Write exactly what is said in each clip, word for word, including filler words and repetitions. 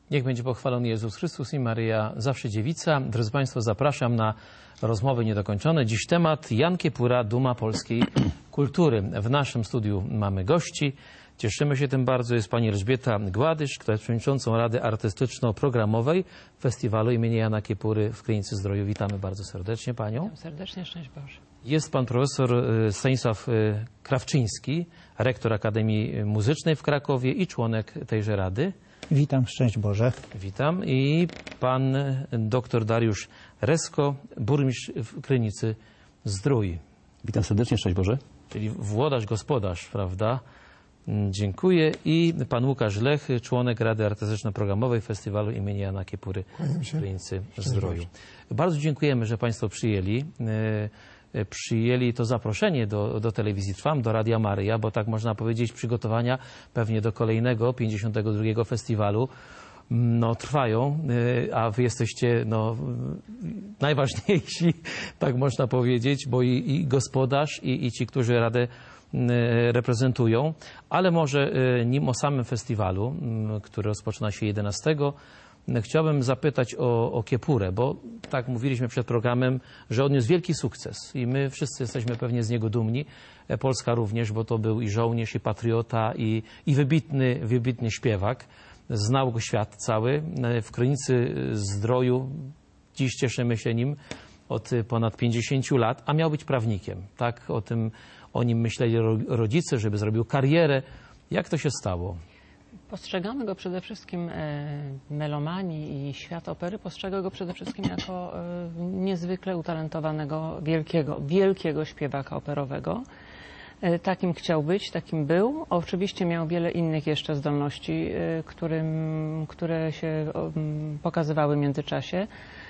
Niech będzie pochwalony Jezus Chrystus i Maryja zawsze dziewica. Drodzy Państwo, zapraszam na rozmowy niedokończone. Dziś temat Jan Kiepura, duma polskiej kultury. W naszym studiu mamy gości. Cieszymy się tym bardzo. Jest pani Elżbieta Gładysz, która jest przewodniczącą Rady Artystyczno-Programowej Festiwalu imienia Jana Kiepury w Krynicy-Zdroju. Witamy bardzo serdecznie panią. Witam serdecznie, szczęść Boże. Jest pan profesor Stanisław Krawczyński, rektor Akademii Muzycznej w Krakowie i członek tejże rady. Witam, szczęść Boże. Witam. I pan dr Dariusz Resko, burmistrz w Krynicy-Zdrój. Witam serdecznie, szczęść Boże. Czyli włodarz, gospodarz, prawda? Dziękuję. I pan Łukasz Lech, członek Rady Artystyczno-Programowej Festiwalu imienia Jana Kiepury w Krynicy-Zdroju. Bardzo dziękujemy, że państwo przyjęli. Przyjęli to zaproszenie do, do Telewizji Trwam, do Radia Maryja, bo tak można powiedzieć przygotowania pewnie do kolejnego, pięćdziesiątego drugiego festiwalu no, trwają, a wy jesteście no, najważniejsi, tak można powiedzieć, bo i, i gospodarz, i, i ci, którzy Radę reprezentują. Ale może nim o samym festiwalu, który rozpoczyna się jedenastego, chciałbym zapytać o, o Kiepurę, bo tak mówiliśmy przed programem, że odniósł wielki sukces i my wszyscy jesteśmy pewnie z niego dumni. Polska również, bo to był i żołnierz, i patriota, i, i wybitny, wybitny śpiewak. Znał go świat cały. W Krynicy-Zdroju dziś cieszymy się nim od ponad pięćdziesięciu lat, a miał być prawnikiem. Tak o tym, o nim myśleli rodzice, żeby zrobił karierę. Jak to się stało? Postrzegamy go przede wszystkim, e, melomani i świat opery postrzega go przede wszystkim jako e, niezwykle utalentowanego, wielkiego, wielkiego śpiewaka operowego. E, takim chciał być, takim był. Oczywiście miał wiele innych jeszcze zdolności, e, którym, które się o, pokazywały w międzyczasie.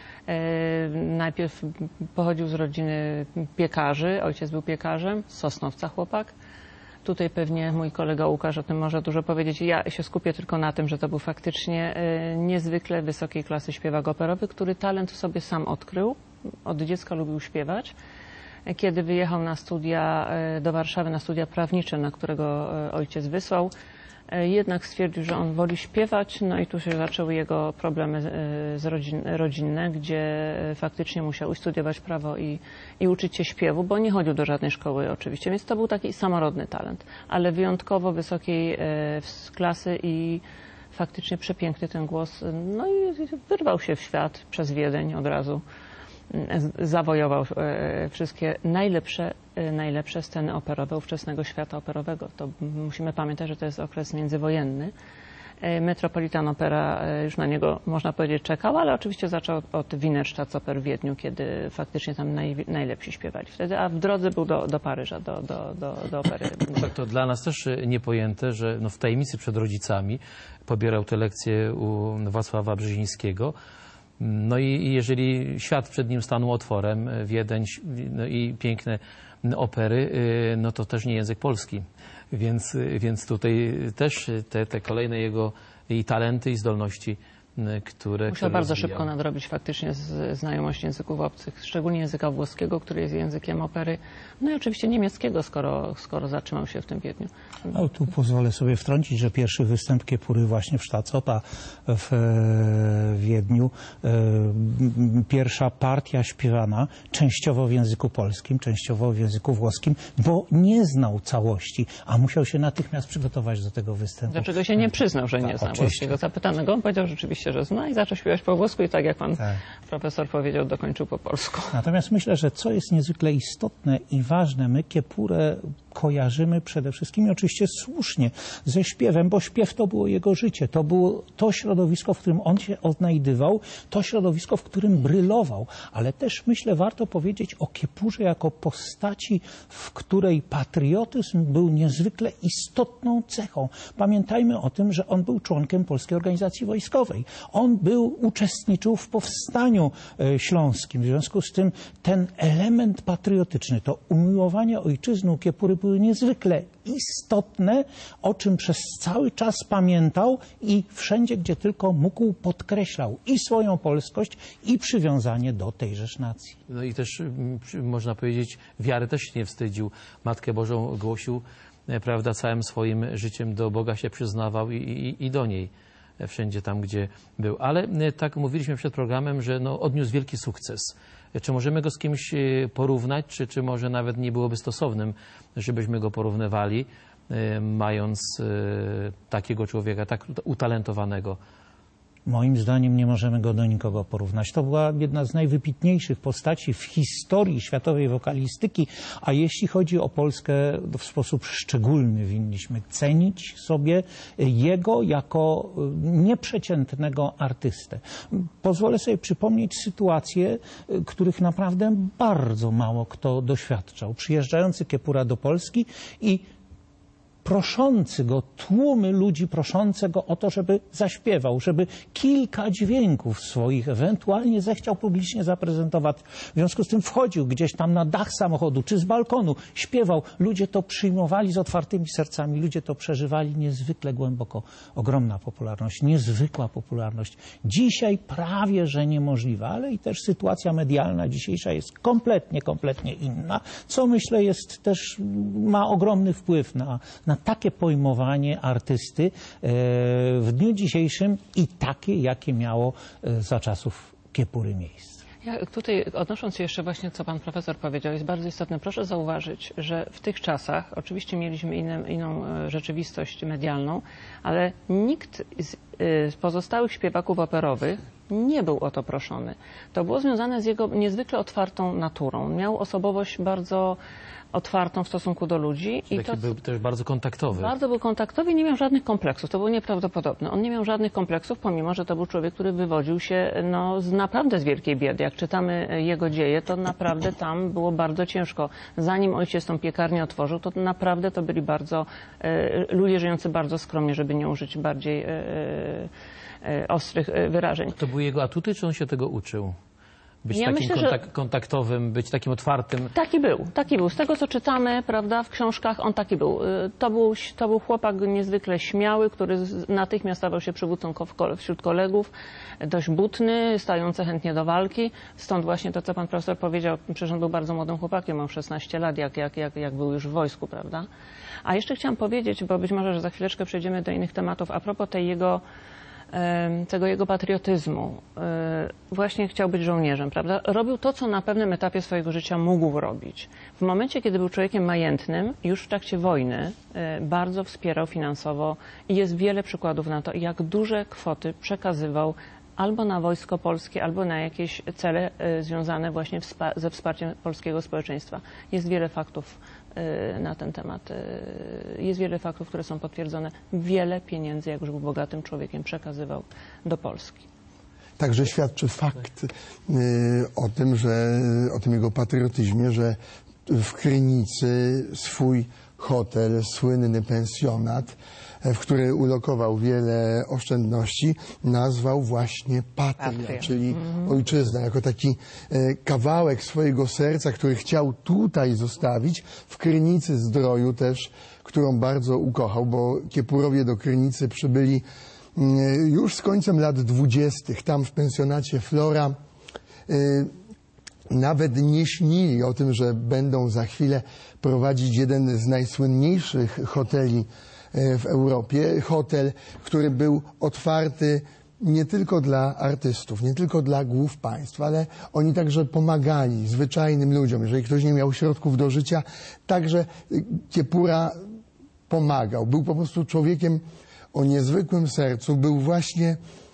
E, najpierw pochodził z rodziny piekarzy, ojciec był piekarzem, z Sosnowca chłopak. Tutaj pewnie mój kolega Łukasz o tym może dużo powiedzieć. Ja się skupię tylko na tym, że to był faktycznie niezwykle wysokiej klasy śpiewak operowy, który talent w sobie sam odkrył. Od dziecka lubił śpiewać. Kiedy wyjechał na studia do Warszawy, na studia prawnicze, na którego ojciec wysłał, jednak stwierdził, że on woli śpiewać, no i tu się zaczęły jego problemy z rodzin, rodzinne, gdzie faktycznie musiał studiować prawo i, i uczyć się śpiewu, bo nie chodził do żadnej szkoły oczywiście, więc to był taki samorodny talent, ale wyjątkowo wysokiej klasy i faktycznie przepiękny ten głos, no i wyrwał się w świat przez Wiedeń od razu. Zawojował wszystkie najlepsze, najlepsze sceny operowe ówczesnego świata operowego. To musimy pamiętać, że to jest okres międzywojenny. Metropolitan Opera już na niego, można powiedzieć, czekał, ale oczywiście zaczął od Wiener Staatsoper w Wiedniu, kiedy faktycznie tam naj, najlepsi śpiewali wtedy, a w drodze był do, do Paryża, do, do, do, do opery. Tak, to dla nas też niepojęte, że no w tajemnicy przed rodzicami pobierał te lekcje u Wacława Brzezińskiego. No i jeżeli świat przed nim stanął otworem, Wiedeń no i piękne opery, no to też nie język polski. Więc, więc tutaj też te, te kolejne jego i talenty, i zdolności, które... Musiał które bardzo rozwijał. szybko nadrobić faktycznie z, znajomość języków obcych, szczególnie języka włoskiego, który jest językiem opery, no i oczywiście niemieckiego, skoro, skoro zatrzymał się w tym Wiedniu. No, tu pozwolę sobie wtrącić, że pierwszy występ Kiepury właśnie w Staatsoper w Wiedniu, pierwsza partia śpiewana częściowo w języku polskim, częściowo w języku włoskim, bo nie znał całości, a musiał się natychmiast przygotować do tego występu. Dlaczego się nie przyznał, że nie tak, zna oczywiście. włoskiego? Zapytano go, on powiedział rzeczywiście, że zna i zaczął śpiewać po włosku i tak jak pan tak. profesor powiedział, dokończył po polsku. Natomiast myślę, że co jest niezwykle istotne i ważne, my Kiepurę kojarzymy przede wszystkim i oczywiście słusznie ze śpiewem, bo śpiew to było jego życie, to było to środowisko, w którym on się odnajdywał, to środowisko, w którym brylował, ale też myślę warto powiedzieć o Kiepurze jako postaci, w której patriotyzm był niezwykle istotną cechą. Pamiętajmy o tym, że on był członkiem Polskiej Organizacji Wojskowej. On był, uczestniczył w powstaniu śląskim, w związku z tym ten element patriotyczny, to umiłowanie ojczyzny u Kiepury były niezwykle istotne, o czym przez cały czas pamiętał i wszędzie, gdzie tylko mógł, podkreślał i swoją polskość, i przywiązanie do tejżeż nacji. No i też można powiedzieć, wiary też się nie wstydził. Matkę Bożą głosił, prawda, całym swoim życiem do Boga się przyznawał i, i, i do niej wszędzie tam, gdzie był. Ale e, tak mówiliśmy przed programem, że no, odniósł wielki sukces. Czy możemy go z kimś e, porównać, czy, czy może nawet nie byłoby stosownym, żebyśmy go porównywali, e, mając e, takiego człowieka, tak utalentowanego? Moim zdaniem nie możemy go do nikogo porównać. To była jedna z najwybitniejszych postaci w historii światowej wokalistyki, a jeśli chodzi o Polskę, w sposób szczególny winniśmy cenić sobie jego jako nieprzeciętnego artystę. Pozwolę sobie przypomnieć sytuacje, których naprawdę bardzo mało kto doświadczał. Przyjeżdżający Kiepura do Polski i proszący go, tłumy ludzi proszące go o to, żeby zaśpiewał, żeby kilka dźwięków swoich ewentualnie zechciał publicznie zaprezentować. W związku z tym wchodził gdzieś tam na dach samochodu czy z balkonu, śpiewał. Ludzie to przyjmowali z otwartymi sercami, ludzie to przeżywali niezwykle głęboko. Ogromna popularność, niezwykła popularność. Dzisiaj prawie, że niemożliwa, ale i też sytuacja medialna dzisiejsza jest kompletnie, kompletnie inna, co myślę jest też, ma ogromny wpływ na, na takie pojmowanie artysty w dniu dzisiejszym i takie, jakie miało za czasów Kiepury miejsce. Ja tutaj, odnosząc się jeszcze właśnie, co pan profesor powiedział, jest bardzo istotne. Proszę zauważyć, że w tych czasach, oczywiście mieliśmy inną, inną rzeczywistość medialną, ale nikt z, z pozostałych śpiewaków operowych nie był o to proszony. To było związane z jego niezwykle otwartą naturą. Miał osobowość bardzo otwartą w stosunku do ludzi. I to był też bardzo kontaktowy. Bardzo był kontaktowy i nie miał żadnych kompleksów. To było nieprawdopodobne. On nie miał żadnych kompleksów, pomimo że to był człowiek, który wywodził się no, z naprawdę z wielkiej biedy. Jak czytamy jego dzieje, to naprawdę tam było bardzo ciężko. Zanim ojciec tą piekarnię otworzył, to naprawdę to byli bardzo e, ludzie żyjący bardzo skromnie, żeby nie użyć bardziej e, e, ostrych wyrażeń. To były jego atuty, czy on się tego uczył? Być Ja takim myślę, kontak kontaktowym, być takim otwartym. Taki był, taki był. Z tego, co czytamy, prawda, w książkach, on taki był. To był, to był chłopak niezwykle śmiały, który natychmiast stawał się przywódcą wśród kolegów, dość butny, stający chętnie do walki. Stąd właśnie to, co pan profesor powiedział, przecież on był bardzo młodym chłopakiem, miał szesnaście lat, jak, jak, jak, jak był już w wojsku, prawda. A jeszcze chciałam powiedzieć, bo być może, że za chwileczkę przejdziemy do innych tematów, a propos tej jego tego jego patriotyzmu. Właśnie chciał być żołnierzem, prawda? Robił to, co na pewnym etapie swojego życia mógł robić. W momencie, kiedy był człowiekiem majętnym, już w trakcie wojny bardzo wspierał finansowo i jest wiele przykładów na to, jak duże kwoty przekazywał albo na Wojsko Polskie, albo na jakieś cele związane właśnie ze wsparciem polskiego społeczeństwa. Jest wiele faktów na ten temat. Jest wiele faktów, które są potwierdzone. Wiele pieniędzy, jak już był bogatym człowiekiem, przekazywał do Polski. Także świadczy fakt o tym, że o tym jego patriotyzmie, że w Krynicy swój hotel, słynny pensjonat, w który ulokował wiele oszczędności, nazwał właśnie Patria, Patria. czyli mm-hmm. ojczyzna, jako taki e, kawałek swojego serca, który chciał tutaj zostawić, w Krynicy Zdroju też, którą bardzo ukochał, bo Kiepurowie do Krynicy przybyli e, już z końcem lat dwudziestych. Tam w pensjonacie Flora e, nawet nie śnili o tym, że będą za chwilę prowadzić jeden z najsłynniejszych hoteli w Europie. Hotel, który był otwarty nie tylko dla artystów, nie tylko dla głów państw, ale oni także pomagali zwyczajnym ludziom. Jeżeli ktoś nie miał środków do życia, także Kiepura pomagał. Był po prostu człowiekiem o niezwykłym sercu, był właśnie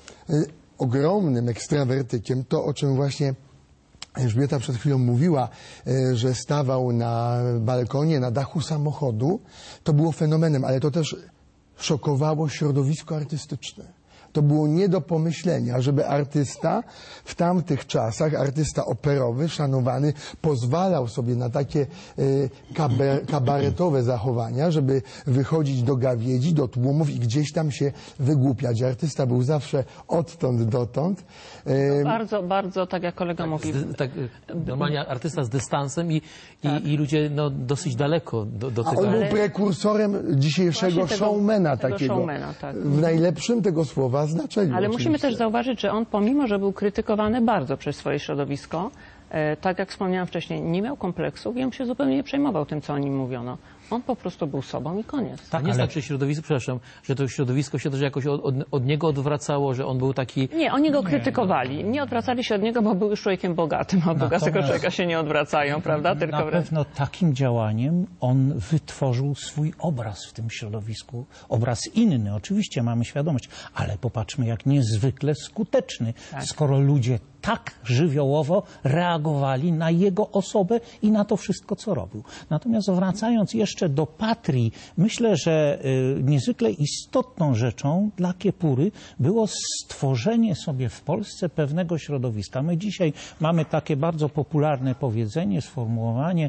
ogromnym ekstrawertykiem. To, o czym właśnie Elżbieta przed chwilą mówiła, że stawał na balkonie, na dachu samochodu, to było fenomenem, ale to też szokowało środowisko artystyczne. To było nie do pomyślenia, żeby artysta w tamtych czasach, artysta operowy, szanowany, pozwalał sobie na takie y, kabe, kabaretowe zachowania, żeby wychodzić do gawiedzi, do tłumów i gdzieś tam się wygłupiać. Artysta był zawsze odtąd dotąd. Y, bardzo, bardzo, tak jak kolega tak, mówił. Z, tak, normalnie artysta z dystansem i, tak. i, i ludzie no, dosyć daleko do, do tego. A on był prekursorem dzisiejszego tego, showmana tego takiego. Showmana, tak. W najlepszym tego słowa znaczeniu. Ale oczywiście. musimy też zauważyć, że on pomimo, że był krytykowany bardzo przez swoje środowisko, e, tak jak wspomniałam wcześniej, nie miał kompleksów i on się zupełnie nie przejmował tym, co o nim mówiono. On po prostu był sobą i koniec. Tak, nie ale- znaczy środowisko, przepraszam, że to środowisko się też jakoś od, od, od niego odwracało, że on był taki... Nie, oni go krytykowali. Nie odwracali się od niego, bo był już człowiekiem bogatym, a od bogatego Natomiast- człowieka się nie odwracają, prawda? Tylko Na wręcz... pewno takim działaniem on wytworzył swój obraz w tym środowisku. Obraz inny, oczywiście mamy świadomość, ale popatrzmy, jak niezwykle skuteczny, Tak. skoro ludzie tak żywiołowo reagowali na jego osobę i na to wszystko, co robił. Natomiast wracając jeszcze do Patrii, myślę, że y, niezwykle istotną rzeczą dla Kiepury było stworzenie sobie w Polsce pewnego środowiska. My dzisiaj mamy takie bardzo popularne powiedzenie, sformułowanie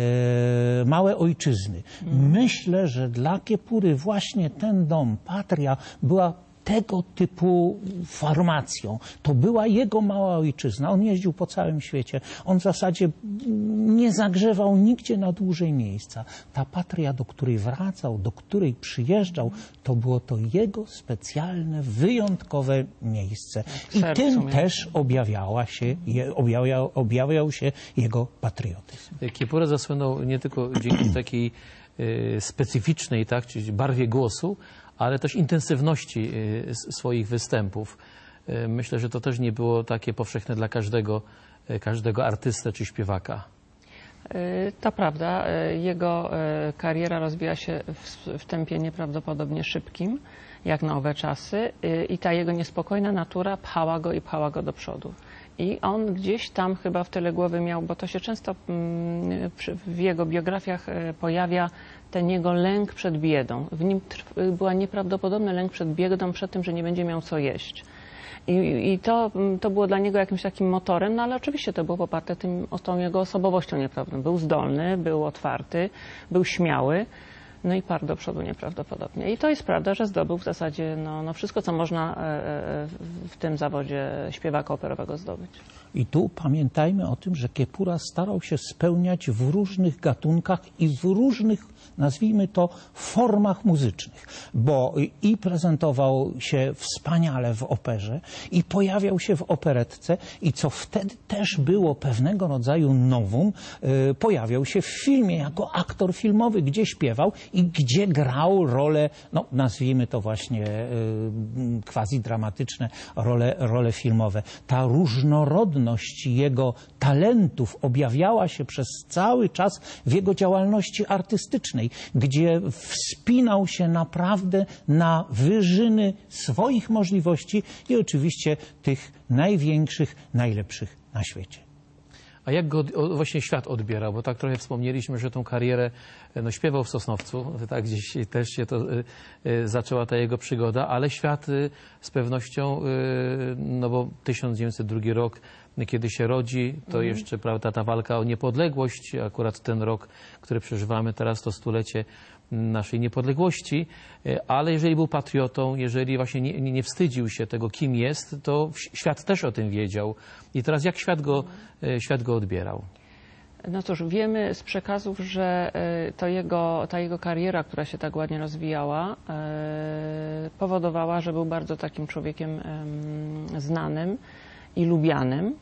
e, małe ojczyzny. Myślę, że dla Kiepury właśnie ten dom, Patria, była tego typu formacją. To była jego mała ojczyzna. On jeździł po całym świecie. On w zasadzie nie zagrzewał nigdzie na dłużej miejsca. Ta Patria, do której wracał, do której przyjeżdżał, to było to jego specjalne, wyjątkowe miejsce. I sercu tym miał. też objawiała się, je- objawiał, objawiał się jego patriotyzm. Kiepura zasłynął nie tylko dzięki takiej e, specyficznej, tak, czyli barwie głosu, ale też intensywności e, s- swoich występów. E, myślę, że to też nie było takie powszechne dla każdego, e, każdego artysty czy śpiewaka. Y, To prawda. Y, Jego y, kariera rozwija się w, w tempie nieprawdopodobnie szybkim, jak na owe czasy, y, i ta jego niespokojna natura pchała go i pchała go do przodu. I on gdzieś tam chyba w tyle głowy miał, bo to się często mm, przy- w jego biografiach y, pojawia ten jego lęk przed biedą. W nim trw- y, była nieprawdopodobny lęk przed biedą, przed tym, że nie będzie miał co jeść. I, i to, to było dla niego jakimś takim motorem, no ale oczywiście to było poparte tym, o tą jego osobowością nieprawdopodobną. Był zdolny, był otwarty, był śmiały, no i parł do przodu nieprawdopodobnie. I to jest prawda, że zdobył w zasadzie no, no wszystko, co można e, e, w tym zawodzie śpiewaka operowego zdobyć. I tu pamiętajmy o tym, że Kiepura starał się spełniać w różnych gatunkach i w różnych, nazwijmy to, formach muzycznych, bo i prezentował się wspaniale w operze, i pojawiał się w operetce, i co wtedy też było pewnego rodzaju novum, y, pojawiał się w filmie jako aktor filmowy, gdzie śpiewał i gdzie grał role, no nazwijmy to właśnie y, quasi-dramatyczne, role, role filmowe. Ta różnorodność jego talentów objawiała się przez cały czas w jego działalności artystycznej, gdzie wspinał się naprawdę na wyżyny swoich możliwości i oczywiście tych największych, najlepszych na świecie. A jak go od- o, właśnie świat odbierał? Bo tak trochę wspomnieliśmy, że tą karierę no, śpiewał w Sosnowcu, tak gdzieś też się to y, y, zaczęła ta jego przygoda, ale świat y, z pewnością, y, no bo tysiąc dziewięćset drugi rok, kiedy się rodzi, to jeszcze prawda, ta walka o niepodległość, akurat ten rok, który przeżywamy teraz, to stulecie naszej niepodległości, y, ale jeżeli był patriotą, jeżeli właśnie nie, nie nie wstydził się tego, kim jest, to ś- świat też o tym wiedział. I teraz jak świat go, y, świat go odbierał? No cóż, wiemy z przekazów, że e, to jego, ta jego kariera, która się tak ładnie rozwijała, e, powodowała, że był bardzo takim człowiekiem em, znanym i lubianym.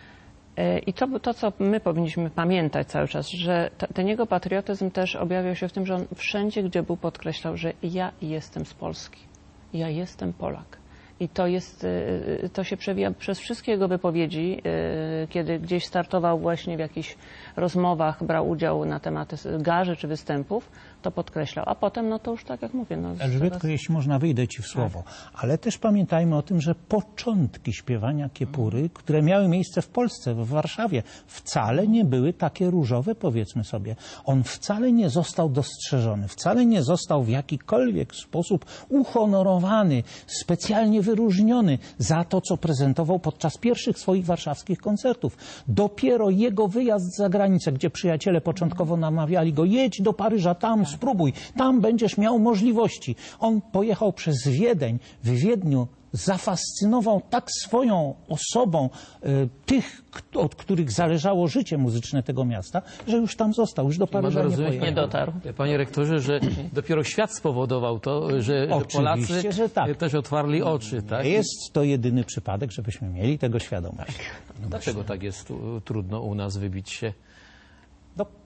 E, I to, to, co my powinniśmy pamiętać cały czas, że ta, ten jego patriotyzm też objawiał się w tym, że on wszędzie, gdzie był, podkreślał, że ja jestem z Polski, ja jestem Polak. I to jest, y, to się przewija przez wszystkie jego wypowiedzi, y, kiedy gdzieś startował właśnie w jakichś rozmowach, brał udział na tematy garzy czy występów, to podkreślał. A potem, no to już tak jak mówię, no Elżbietko, coraz- jeśli można, wyjdę Ci w słowo. Ale też pamiętajmy o tym, że początki śpiewania Kiepury, które miały miejsce w Polsce, w Warszawie, wcale nie były takie różowe, powiedzmy sobie. On wcale nie został dostrzeżony, wcale nie został w jakikolwiek sposób uhonorowany, specjalnie wyróżniony za to, co prezentował podczas pierwszych swoich warszawskich koncertów. Dopiero jego wyjazd za granicę, gdzie przyjaciele początkowo namawiali go, jedź do Paryża, tam spróbuj, tam będziesz miał możliwości. On pojechał przez Wiedeń, w Wiedniu zafascynował tak swoją osobą y, tych, k- od których zależało życie muzyczne tego miasta, że już tam został, już do Paryża nie rozumieć, pojechał. nie dotarł. Panie rektorze, że dopiero świat spowodował to, że, że Oczywiście, Polacy że tak. też otwarli oczy. Tak? Nie jest to jedyny przypadek, żebyśmy mieli tego świadomość. Dlaczego tak jest tu, trudno u nas wybić się? No,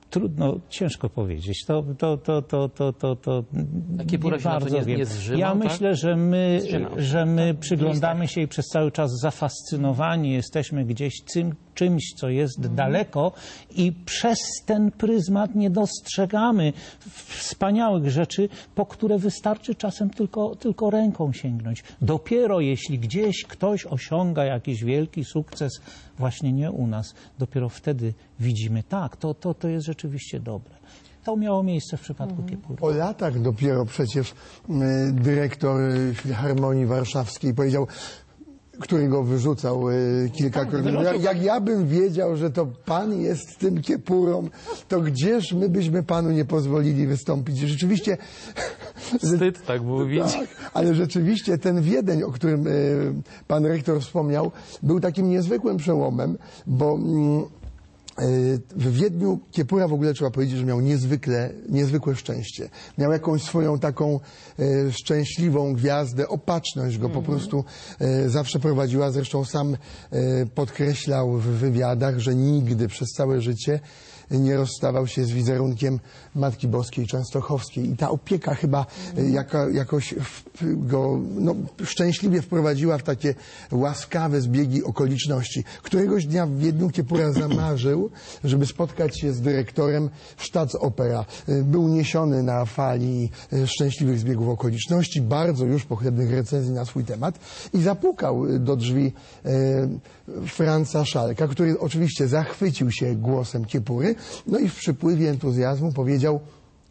Trudno, ciężko powiedzieć. To, to, to, to, to, to, to Kiepura się na to nie, nie zrzymał, Ja tak? myślę, że my, Zrzymał się, że my tak. przyglądamy się i przez cały czas zafascynowani jesteśmy gdzieś tym, czymś, co jest Mhm. daleko i przez ten pryzmat nie dostrzegamy wspaniałych rzeczy, po które wystarczy czasem tylko, tylko ręką sięgnąć. Dopiero jeśli gdzieś ktoś osiąga jakiś wielki sukces, właśnie nie u nas, dopiero wtedy widzimy, tak, to, to, to jest rzeczywiście dobre. To miało miejsce w przypadku Kiepury. Po latach dopiero przecież y, dyrektor y, Filharmonii Warszawskiej powiedział, który go wyrzucał y, kilkakrotnie. Jak, jak ja bym wiedział, że to pan jest tym Kiepurą, to gdzież my byśmy panu nie pozwolili wystąpić. Rzeczywiście... Wstyd tak mówić. Tak, ale rzeczywiście ten Wiedeń, o którym y, pan rektor wspomniał, był takim niezwykłym przełomem, bo... Y, W Wiedniu Kiepura w ogóle trzeba powiedzieć, że miał niezwykle, niezwykłe szczęście. Miał jakąś swoją taką e, szczęśliwą gwiazdę, opatrzność go po prostu e, zawsze prowadziła. Zresztą sam e, podkreślał w wywiadach, że nigdy przez całe życie nie rozstawał się z wizerunkiem Matki Boskiej Częstochowskiej. I ta opieka chyba e, jaka, jakoś w, go no, szczęśliwie wprowadziła w takie łaskawe zbiegi okoliczności. Któregoś dnia w Wiedniu Kiepura zamarzył, żeby spotkać się z dyrektorem Staatsopera. Był niesiony na fali szczęśliwych zbiegów okoliczności, bardzo już pochlebnych recenzji na swój temat i zapukał do drzwi e, Franza Schalka, który oczywiście zachwycił się głosem Kiepury, no i w przypływie entuzjazmu powiedział,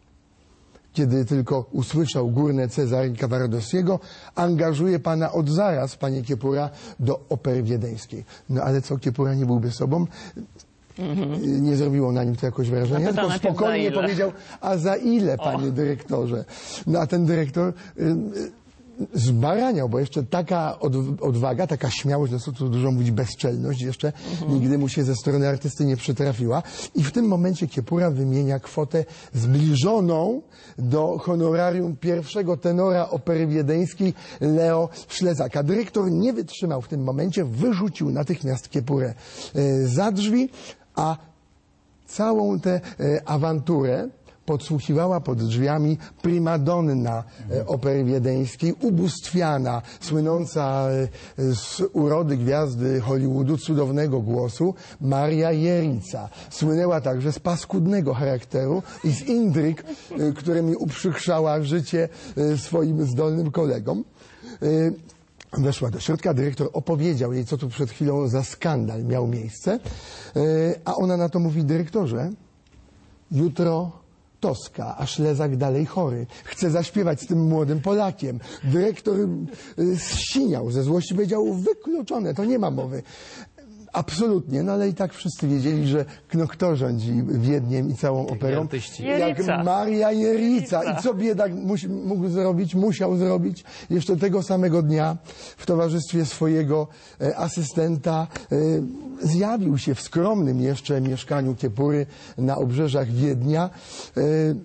kiedy tylko usłyszał górne Cezary Cavaradosiego, angażuje pana od zaraz, panie Kiepura, do opery wiedeńskiej. No ale co, Kiepura nie byłby sobą? Mm-hmm. Nie zrobiło na nim to jakoś wrażenia, Zapytał tylko spokojnie powiedział, a za ile, panie o. dyrektorze? No a ten dyrektor y, y, zbaraniał, bo jeszcze taka odwaga, taka śmiałość, no co tu dużo mówić, bezczelność, jeszcze mhm. nigdy mu się ze strony artysty nie przytrafiła. I w tym momencie Kiepura wymienia kwotę zbliżoną do honorarium pierwszego tenora opery wiedeńskiej Leo Ślezaka. Dyrektor nie wytrzymał w tym momencie, wyrzucił natychmiast Kiepurę za drzwi, a całą tę awanturę podsłuchiwała pod drzwiami primadonna opery wiedeńskiej, ubóstwiana, słynąca z urody gwiazdy Hollywoodu, cudownego głosu, Maria Jerica. Słynęła także z paskudnego charakteru i z indryg, którymi uprzykrzała życie swoim zdolnym kolegom. Weszła do środka, dyrektor opowiedział jej, co tu przed chwilą za skandal miał miejsce, a ona na to mówi, dyrektorze, jutro Toska, a Ślezak dalej chory. Chce zaśpiewać z tym młodym Polakiem. Dyrektor zsiniał ze złości, powiedział, wykluczone, to nie ma mowy. Absolutnie, no ale i tak wszyscy wiedzieli, że no, kto rządzi Wiedniem i całą operą? Jak Maria Jerica. I co biedak musi, mógł zrobić, musiał zrobić jeszcze tego samego dnia w towarzystwie swojego e, asystenta. E, zjawił się w skromnym jeszcze mieszkaniu Kiepury na obrzeżach Wiednia. E,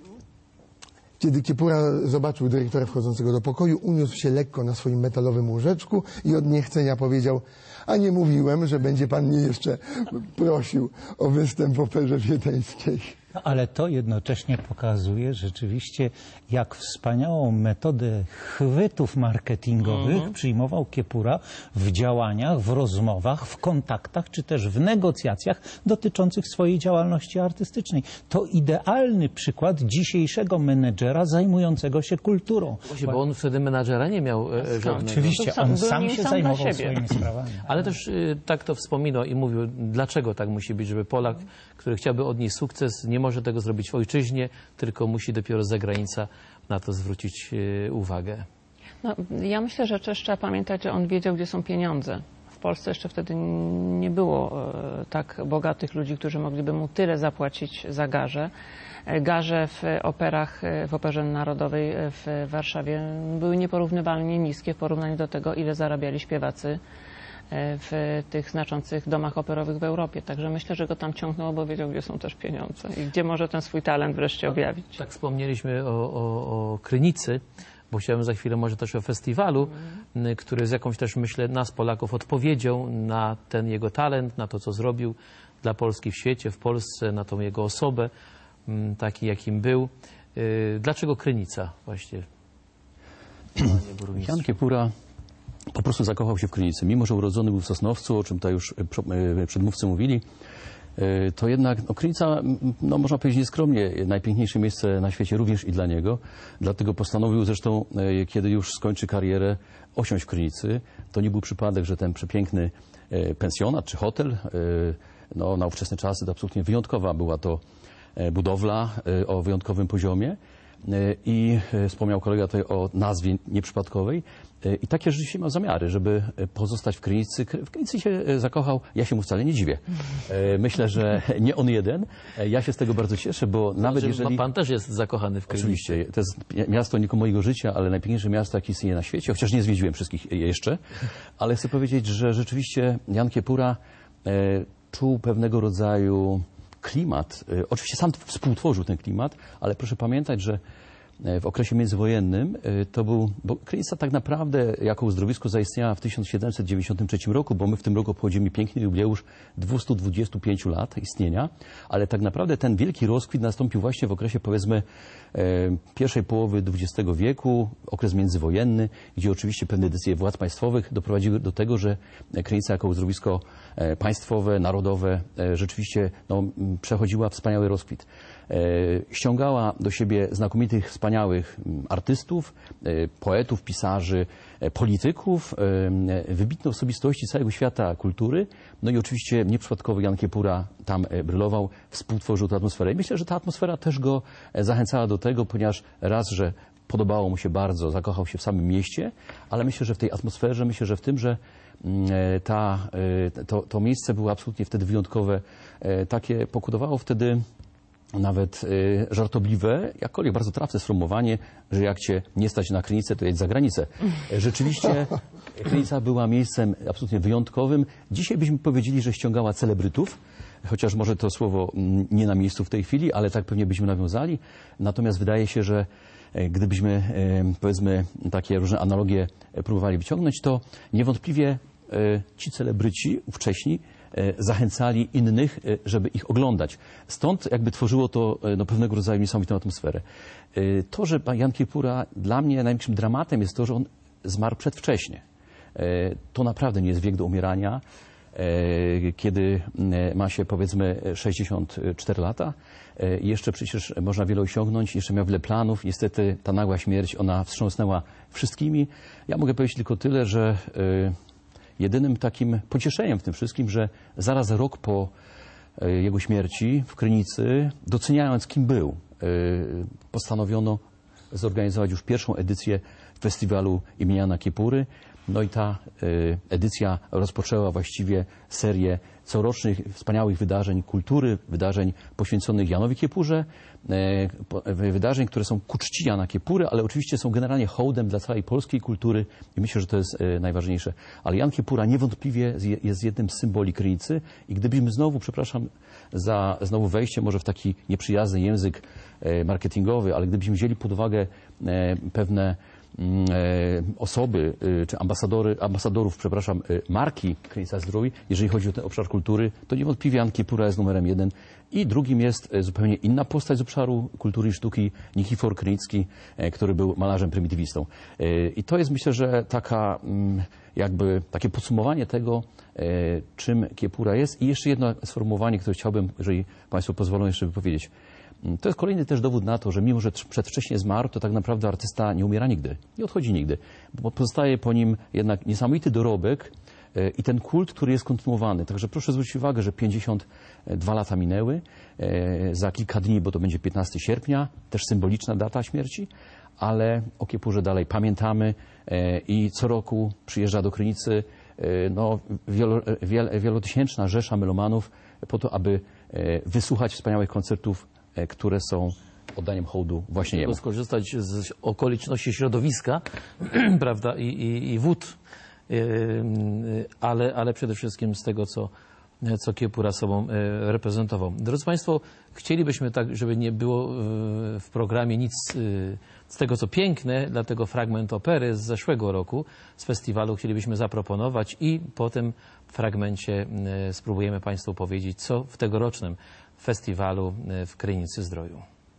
Kiedy Kiepura zobaczył dyrektora wchodzącego do pokoju, uniósł się lekko na swoim metalowym łóżeczku i od niechcenia powiedział, a nie mówiłem, że będzie pan mnie jeszcze prosił o występ w operze wiedeńskiej. No, ale to jednocześnie pokazuje rzeczywiście, jak wspaniałą metodę chwytów marketingowych mm-hmm. przyjmował Kiepura w działaniach, w rozmowach, w kontaktach, czy też w negocjacjach dotyczących swojej działalności artystycznej. To idealny przykład dzisiejszego menedżera zajmującego się kulturą. Właśnie, bo on wtedy menadżera nie miał e, żadnego. Oczywiście, on sam się zajmował swoimi sprawami. Ale też y, tak to wspominał i mówił, dlaczego tak musi być, żeby Polak, który chciałby odnieść sukces, nie może tego zrobić w ojczyźnie, tylko musi dopiero z zagranica na to zwrócić y, uwagę. No, ja myślę, że też trzeba pamiętać, że on wiedział, gdzie są pieniądze. W Polsce jeszcze wtedy nie było e, tak bogatych ludzi, którzy mogliby mu tyle zapłacić za gaże. Garze w operach, w Operze Narodowej w Warszawie były nieporównywalnie niskie w porównaniu do tego, ile zarabiali śpiewacy w tych znaczących domach operowych w Europie. Także myślę, że go tam ciągnęło, bo wiedział, gdzie są też pieniądze i gdzie może ten swój talent wreszcie objawić. Tak wspomnieliśmy o, o, o Krynicy, bo chciałem za chwilę może też o festiwalu, mm. który jest jakąś też, myślę, nas Polaków odpowiedzią na ten jego talent, na to, co zrobił dla Polski w świecie, w Polsce, na tą jego osobę. taki, jakim był. Dlaczego Krynica właśnie? Jan Kiepura po prostu zakochał się w Krynicy. Mimo że urodzony był w Sosnowcu, o czym tutaj już przedmówcy mówili, to jednak no, Krynica, no, można powiedzieć nieskromnie, najpiękniejsze miejsce na świecie również i dla niego. Dlatego postanowił zresztą, kiedy już skończy karierę, osiąść w Krynicy. To nie był przypadek, że ten przepiękny pensjonat czy hotel, no, na ówczesne czasy to absolutnie wyjątkowa była to budowla o wyjątkowym poziomie. I wspomniał kolega tutaj o nazwie nieprzypadkowej. I takie rzeczywiście miał zamiary, żeby pozostać w Krynicy. W Krynicy się zakochał, ja się mu wcale nie dziwię. Myślę, że nie on jeden. Ja się z tego bardzo cieszę, bo nawet znaczy, jeżeli... Pan też jest zakochany w Krynicy. Oczywiście. To jest miasto nie tylko mojego życia, ale najpiękniejsze miasto, jakie istnieje na świecie, chociaż nie zwiedziłem wszystkich jeszcze. Ale chcę powiedzieć, że rzeczywiście Jan Kiepura e, czuł pewnego rodzaju klimat. E, oczywiście sam współtworzył ten klimat, ale proszę pamiętać, że w okresie międzywojennym to był, bo Krynica tak naprawdę jako uzdrowisko zaistniała w tysiąc siedemset dziewięćdziesiątym trzecim roku, bo my w tym roku obchodzimy piękny jubileusz dwieście dwadzieścia pięć lat istnienia, ale tak naprawdę ten wielki rozkwit nastąpił właśnie w okresie, powiedzmy, pierwszej połowy dwudziestego wieku, okres międzywojenny, gdzie oczywiście pewne decyzje władz państwowych doprowadziły do tego, że Krynica jako uzdrowisko państwowe, narodowe rzeczywiście no, przechodziła wspaniały rozkwit. Ściągała do siebie znakomitych, wspaniałych artystów, poetów, pisarzy, polityków, wybitne osobistości całego świata kultury. No i oczywiście nieprzypadkowo Jan Kiepura tam brylował, współtworzył tę atmosferę. I myślę, że ta atmosfera też go zachęcała do tego, ponieważ raz, że podobało mu się bardzo, zakochał się w samym mieście, ale myślę, że w tej atmosferze, myślę, że w tym, że ta, to, to miejsce było absolutnie wtedy wyjątkowe, takie pokutowało wtedy nawet y, żartobliwe, jakkolwiek bardzo trafne sformułowanie, że jak cię nie stać na Krynicę, to jedź za granicę. Rzeczywiście Krynica była miejscem absolutnie wyjątkowym. Dzisiaj byśmy powiedzieli, że ściągała celebrytów, chociaż może to słowo nie na miejscu w tej chwili, ale tak pewnie byśmy nawiązali. Natomiast wydaje się, że gdybyśmy, powiedzmy, takie różne analogie próbowali wyciągnąć, to niewątpliwie ci celebryci ówcześni zachęcali innych, żeby ich oglądać. Stąd jakby tworzyło to no, pewnego rodzaju niesamowitą atmosferę. To, że Jan Kiepura, dla mnie największym dramatem jest to, że on zmarł przedwcześnie. To naprawdę nie jest wiek do umierania, kiedy ma się, powiedzmy, sześćdziesiąt cztery lata. Jeszcze przecież można wiele osiągnąć, jeszcze miał wiele planów. Niestety ta nagła śmierć, ona wstrząsnęła wszystkimi. Ja mogę powiedzieć tylko tyle, że jedynym takim pocieszeniem w tym wszystkim, że zaraz rok po jego śmierci w Krynicy, doceniając kim był, postanowiono zorganizować już pierwszą edycję festiwalu imienia Jana Kiepury. No i ta edycja rozpoczęła właściwie serię corocznych wspaniałych wydarzeń kultury, wydarzeń poświęconych Janowi Kiepurze, wydarzeń, które są ku czci Jana Kiepury, ale oczywiście są generalnie hołdem dla całej polskiej kultury i myślę, że to jest najważniejsze. Ale Jan Kiepura niewątpliwie jest jednym z symboli Krynicy i gdybyśmy znowu, przepraszam za znowu wejście może w taki nieprzyjazny język marketingowy, ale gdybyśmy wzięli pod uwagę pewne osoby, czy ambasadory, ambasadorów, przepraszam, marki Krynica Zdrój, jeżeli chodzi o ten obszar kultury, to niewątpliwie Jan Kiepura jest numerem jeden. I drugim jest zupełnie inna postać z obszaru kultury i sztuki, Nikifor Krynicki, który był malarzem prymitywistą. I to jest, myślę, że taka jakby takie podsumowanie tego, czym Kiepura jest. I jeszcze jedno sformułowanie, które chciałbym, jeżeli Państwo pozwolą, jeszcze wypowiedzieć. To jest kolejny też dowód na to, że mimo, że przedwcześnie zmarł, to tak naprawdę artysta nie umiera nigdy, nie odchodzi nigdy, bo pozostaje po nim jednak niesamowity dorobek i ten kult, który jest kontynuowany. Także proszę zwrócić uwagę, że pięćdziesiąt dwa lata minęły, za kilka dni, bo to będzie piętnastego sierpnia, też symboliczna data śmierci, ale o Kiepurze dalej pamiętamy i co roku przyjeżdża do Krynicy no, wielo, wiel, wielotysięczna rzesza melomanów po to, aby wysłuchać wspaniałych koncertów, które są oddaniem hołdu właśnie jemu. Skorzystać z okoliczności środowiska, prawda, i, i, i wód, ale, ale przede wszystkim z tego, co, co Kiepura sobą reprezentował. Drodzy Państwo, chcielibyśmy tak, żeby nie było w programie nic z tego, co piękne, dlatego fragment opery z zeszłego roku, z festiwalu chcielibyśmy zaproponować i po tym fragmencie spróbujemy Państwu powiedzieć, co w tegorocznym festiwalu w Krynicy-Zdroju.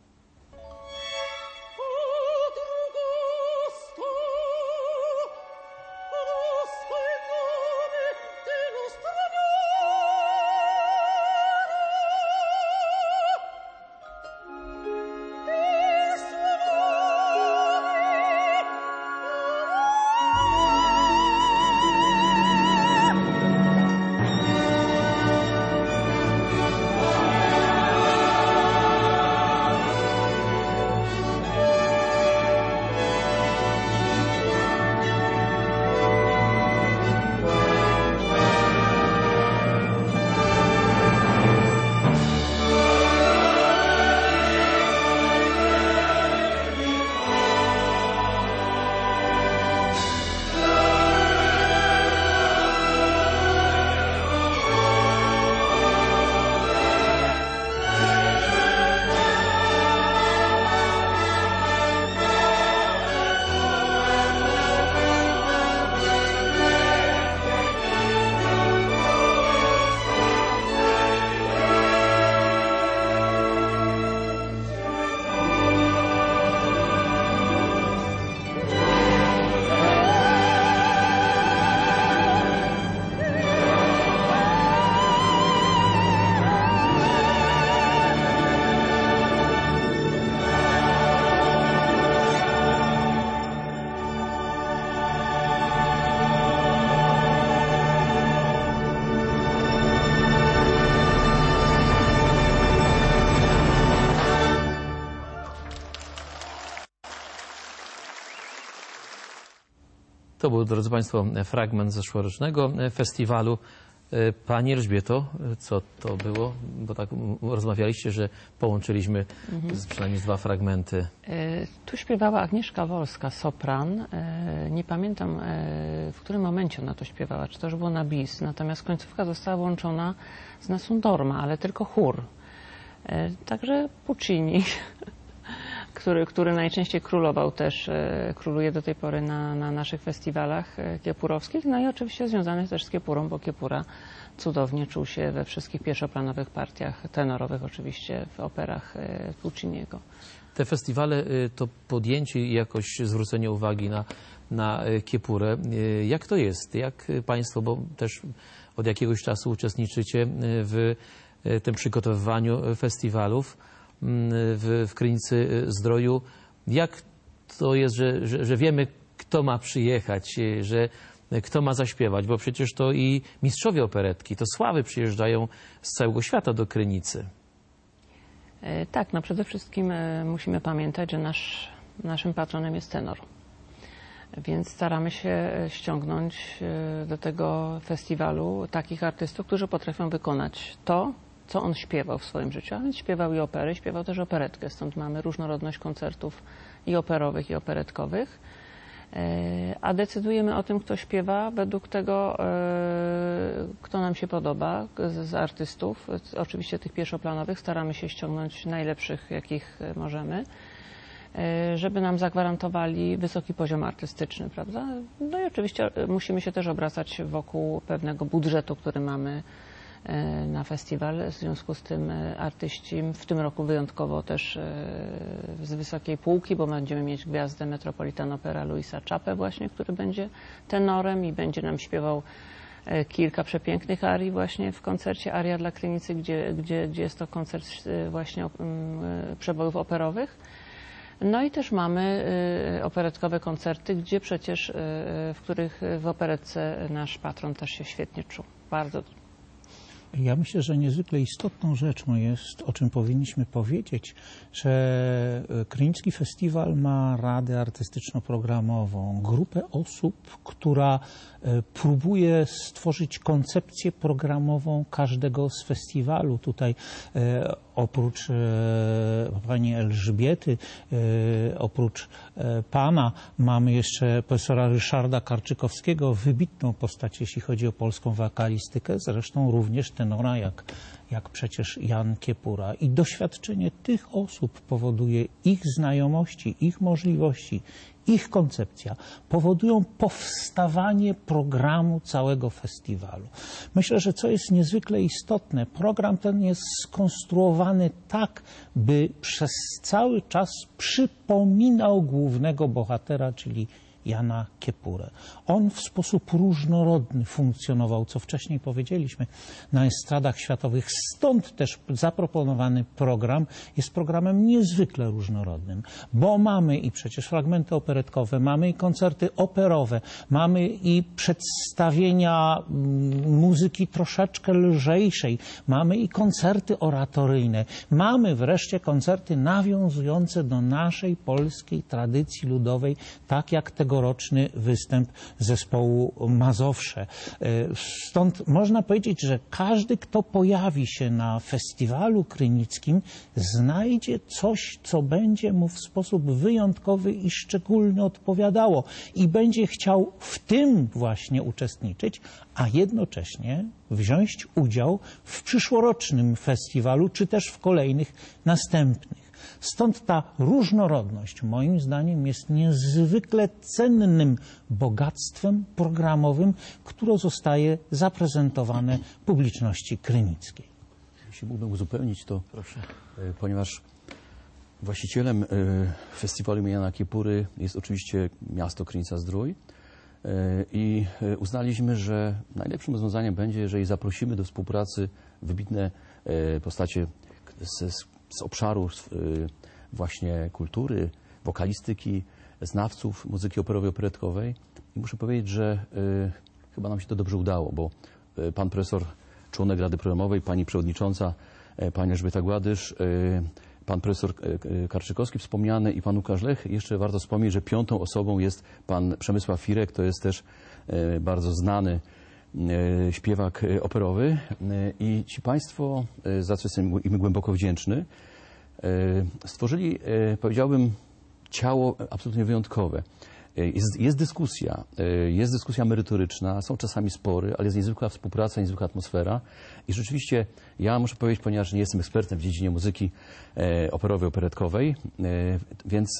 To był, drodzy Państwo, fragment zeszłorocznego festiwalu. Pani Elżbieto, co to było? Bo tak rozmawialiście, że połączyliśmy mhm. z, przynajmniej dwa fragmenty. Tu śpiewała Agnieszka Wolska, sopran. Nie pamiętam, w którym momencie ona to śpiewała, czy to już było na bis. Natomiast końcówka została włączona z Nessun-Dorma, ale tylko chór. Także Puccini, który, który najczęściej królował też, króluje do tej pory na, na naszych festiwalach kiepurowskich, no i oczywiście związanych też z kiepurą, bo kiepura cudownie czuł się we wszystkich pierwszoplanowych partiach, tenorowych oczywiście, w operach Pucciniego. Te festiwale to podjęcie i jakoś zwrócenie uwagi na, na kiepurę. Jak to jest? Jak Państwo, bo też od jakiegoś czasu uczestniczycie w tym przygotowywaniu festiwalów w, w Krynicy-Zdroju. Jak to jest, że, że, że wiemy, kto ma przyjechać, że kto ma zaśpiewać, bo przecież to i mistrzowie operetki, to sławy przyjeżdżają z całego świata do Krynicy. Tak, no przede wszystkim musimy pamiętać, że nasz, naszym patronem jest tenor. Więc staramy się ściągnąć do tego festiwalu takich artystów, którzy potrafią wykonać to, co on śpiewał w swoim życiu. A więc śpiewał i opery, śpiewał też operetkę. Stąd mamy różnorodność koncertów i operowych, i operetkowych. A decydujemy o tym, kto śpiewa według tego, kto nam się podoba z artystów. Oczywiście tych pierwszoplanowych staramy się ściągnąć najlepszych, jakich możemy, żeby nam zagwarantowali wysoki poziom artystyczny, prawda? No i oczywiście musimy się też obracać wokół pewnego budżetu, który mamy na festiwal. W związku z tym artyści w tym roku wyjątkowo też z wysokiej półki, bo będziemy mieć gwiazdę Metropolitan Opera Luisa Czapę właśnie, który będzie tenorem i będzie nam śpiewał kilka przepięknych arii właśnie w koncercie Aria dla Krynicy, gdzie, gdzie, gdzie jest to koncert właśnie przebojów operowych. No i też mamy operetkowe koncerty, gdzie przecież, w których w operetce nasz patron też się świetnie czuł. Bardzo. Ja myślę, że niezwykle istotną rzeczą jest, o czym powinniśmy powiedzieć, że Krynicki Festiwal ma Radę Artystyczno-Programową, grupę osób, która próbuje stworzyć koncepcję programową każdego z festiwalu. Tutaj e, oprócz e, pani Elżbiety, e, oprócz e, pana mamy jeszcze profesora Ryszarda Karczykowskiego, wybitną postać, jeśli chodzi o polską wokalistykę, zresztą również ten tenora, jak, jak przecież Jan Kiepura. I doświadczenie tych osób powoduje, ich znajomości, ich możliwości, ich koncepcja powodują powstawanie programu całego festiwalu. Myślę, że co jest niezwykle istotne, program ten jest skonstruowany tak, by przez cały czas przypominał głównego bohatera, czyli Jana Kiepurę. On w sposób różnorodny funkcjonował, co wcześniej powiedzieliśmy, na estradach światowych. Stąd też zaproponowany program jest programem niezwykle różnorodnym, bo mamy i przecież fragmenty operetkowe, mamy i koncerty operowe, mamy i przedstawienia muzyki troszeczkę lżejszej, mamy i koncerty oratoryjne, mamy wreszcie koncerty nawiązujące do naszej polskiej tradycji ludowej, tak jak tegoroczny występ zespołu Mazowsze. Stąd można powiedzieć, że każdy, kto pojawi się na festiwalu krynickim, znajdzie coś, co będzie mu w sposób wyjątkowy i szczególny odpowiadało i będzie chciał w tym właśnie uczestniczyć, a jednocześnie wziąć udział w przyszłorocznym festiwalu, czy też w kolejnych następnych. Stąd ta różnorodność, moim zdaniem, jest niezwykle cennym bogactwem programowym, które zostaje zaprezentowane publiczności krynickiej. Jeśli mógłbym uzupełnić to, proszę, ponieważ właścicielem festiwalu imienia Jana Kiepury jest oczywiście miasto Krynica-Zdrój i uznaliśmy, że najlepszym rozwiązaniem będzie, jeżeli zaprosimy do współpracy wybitne postacie z, z obszaru właśnie kultury, wokalistyki, znawców muzyki operowej, operetkowej. I muszę powiedzieć, że y, chyba nam się to dobrze udało, bo y, pan profesor, członek Rady Programowej, pani przewodnicząca, y, pani Elżbieta Gładysz, y, pan profesor y, Karczykowski wspomniany i pan Łukasz Lech. Jeszcze warto wspomnieć, że piątą osobą jest pan Przemysław Firek, to jest też y, bardzo znany y, śpiewak y, operowy. Y, I ci państwo, y, za co jestem im głęboko wdzięczny, stworzyli, powiedziałbym, ciało absolutnie wyjątkowe. Jest, jest dyskusja, jest dyskusja merytoryczna, są czasami spory, ale jest niezwykła współpraca, niezwykła atmosfera. I rzeczywiście ja muszę powiedzieć, ponieważ nie jestem ekspertem w dziedzinie muzyki operowej, operetkowej, więc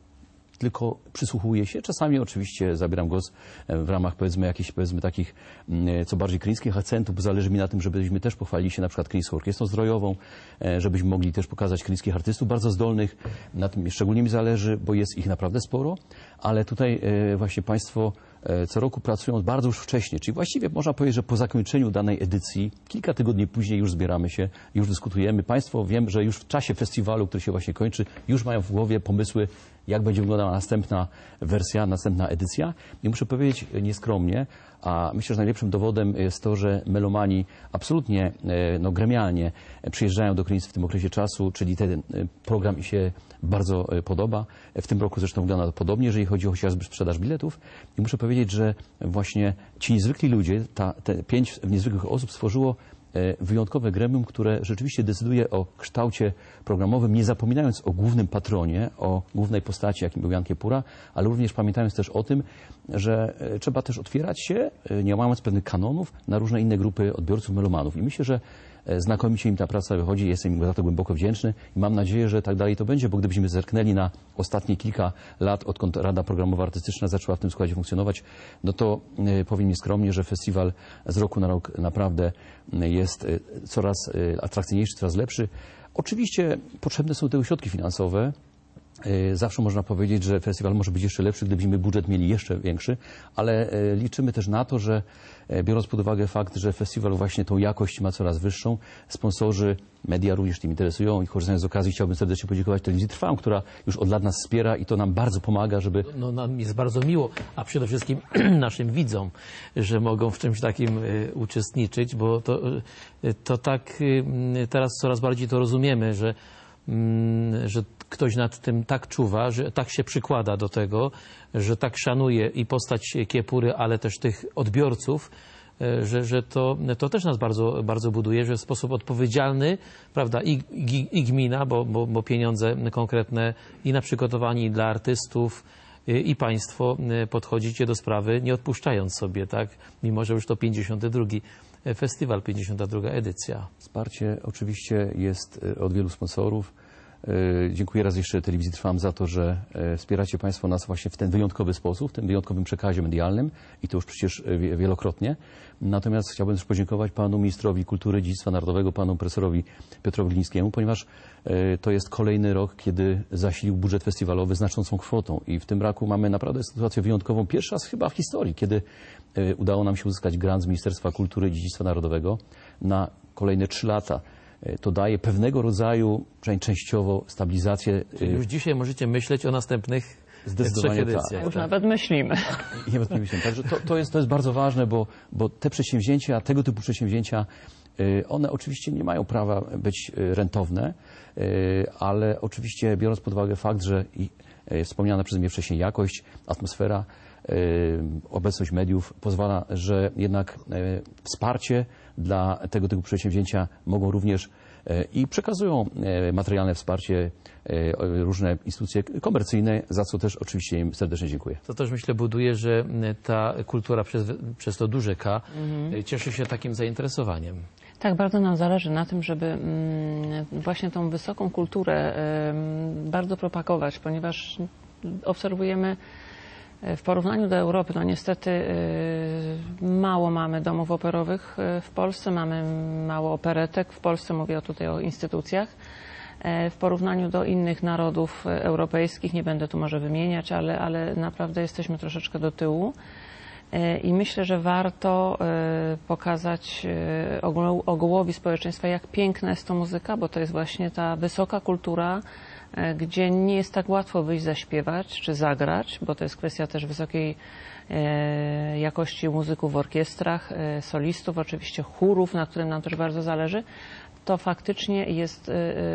tylko przysłuchuję się. Czasami oczywiście zabieram głos w ramach, powiedzmy, jakichś, powiedzmy, takich co bardziej krynickich akcentów, bo zależy mi na tym, żebyśmy też pochwalili się na przykład Krynicką Orkiestrą Zdrojową, żebyśmy mogli też pokazać krynickich artystów bardzo zdolnych. Na tym szczególnie mi zależy, bo jest ich naprawdę sporo, ale tutaj właśnie Państwo co roku pracują bardzo już wcześnie, czyli właściwie można powiedzieć, że po zakończeniu danej edycji, kilka tygodni później już zbieramy się, już dyskutujemy. Państwo, wiem, że już w czasie festiwalu, który się właśnie kończy, już mają w głowie pomysły, jak będzie wyglądała następna wersja, następna edycja. I muszę powiedzieć nieskromnie, a myślę, że najlepszym dowodem jest to, że melomani absolutnie, no, gremialnie przyjeżdżają do Krynicy w tym okresie czasu, czyli ten program mi się bardzo podoba. W tym roku zresztą wygląda to podobnie, jeżeli chodzi o chociażby sprzedaż biletów. I muszę powiedzieć, że właśnie ci niezwykli ludzie, ta, te pięć niezwykłych osób stworzyło wyjątkowe gremium, które rzeczywiście decyduje o kształcie programowym, nie zapominając o głównym patronie, o głównej postaci, jakim był Jan Kiepura, ale również pamiętając też o tym, że trzeba też otwierać się, nie łamiąc pewnych kanonów, na różne inne grupy odbiorców, melomanów. I myślę, że znakomicie im ta praca wychodzi, jestem im za to głęboko wdzięczny i mam nadzieję, że tak dalej to będzie, bo gdybyśmy zerknęli na ostatnie kilka lat, odkąd Rada Programowa Artystyczna zaczęła w tym składzie funkcjonować, no to y, powiem nieskromnie, że festiwal z roku na rok naprawdę jest y, coraz y, atrakcyjniejszy, coraz lepszy. Oczywiście potrzebne są tego środki finansowe. Zawsze można powiedzieć, że festiwal może być jeszcze lepszy, gdybyśmy budżet mieli jeszcze większy, ale liczymy też na to, że biorąc pod uwagę fakt, że festiwal właśnie tą jakość ma coraz wyższą, sponsorzy, media również tym interesują i korzystając z okazji chciałbym serdecznie podziękować Telewizji Trwam, która już od lat nas wspiera i to nam bardzo pomaga, żeby... No, nam jest bardzo miło, a przede wszystkim naszym widzom, że mogą w czymś takim y, uczestniczyć, bo to, y, to tak y, teraz coraz bardziej to rozumiemy, że że ktoś nad tym tak czuwa, że tak się przykłada do tego, że tak szanuje i postać Kiepury, ale też tych odbiorców, że, że to, to też nas bardzo, bardzo buduje, że w sposób odpowiedzialny, prawda, i, i, i gmina, bo, bo, bo pieniądze konkretne i na przygotowanie i dla artystów, i Państwo podchodzicie do sprawy nie odpuszczając sobie, tak? Mimo że już to pięćdziesiąty drugi festiwal, pięćdziesiąta druga edycja. Wsparcie oczywiście jest od wielu sponsorów. Dziękuję raz jeszcze Telewizji Trwam za to, że wspieracie Państwo nas właśnie w ten wyjątkowy sposób, w tym wyjątkowym przekazie medialnym i to już przecież wielokrotnie. Natomiast chciałbym też podziękować Panu Ministrowi Kultury i Dziedzictwa Narodowego, Panu Profesorowi Piotrowi Glińskiemu, ponieważ to jest kolejny rok, kiedy zasilił budżet festiwalowy znaczącą kwotą i w tym roku mamy naprawdę sytuację wyjątkową. Pierwszy raz chyba w historii, kiedy udało nam się uzyskać grant z Ministerstwa Kultury i Dziedzictwa Narodowego na kolejne trzy lata. To daje pewnego rodzaju, przynajmniej częściowo, stabilizację. Czyli już dzisiaj możecie myśleć o następnych Zdecydowanie trzech edycjach. Już tak. nawet myślimy. I nawet nie myślę. Także to, to, jest, to jest bardzo ważne, bo, bo te przedsięwzięcia, tego typu przedsięwzięcia, one oczywiście nie mają prawa być rentowne, ale oczywiście biorąc pod uwagę fakt, że i wspomniana przeze mnie wcześniej jakość, atmosfera, obecność mediów pozwala, że jednak wsparcie dla tego typu przedsięwzięcia mogą również i przekazują materialne wsparcie różne instytucje komercyjne, za co też oczywiście im serdecznie dziękuję. To też myślę buduje, że ta kultura przez, przez to duże K mhm. cieszy się takim zainteresowaniem. Tak, bardzo nam zależy na tym, żeby mm, właśnie tą wysoką kulturę y, bardzo propagować, ponieważ obserwujemy w porównaniu do Europy, no niestety y, mało mamy domów operowych w Polsce, mamy mało operetek w Polsce, mówię tutaj o instytucjach. W porównaniu do innych narodów europejskich, nie będę tu może wymieniać, ale, ale naprawdę jesteśmy troszeczkę do tyłu. I myślę, że warto pokazać ogółowi społeczeństwa, jak piękna jest to muzyka, bo to jest właśnie ta wysoka kultura, gdzie nie jest tak łatwo wyjść zaśpiewać czy zagrać, bo to jest kwestia też wysokiej jakości muzyków w orkiestrach, solistów, oczywiście chórów, na którym nam też bardzo zależy. To faktycznie jest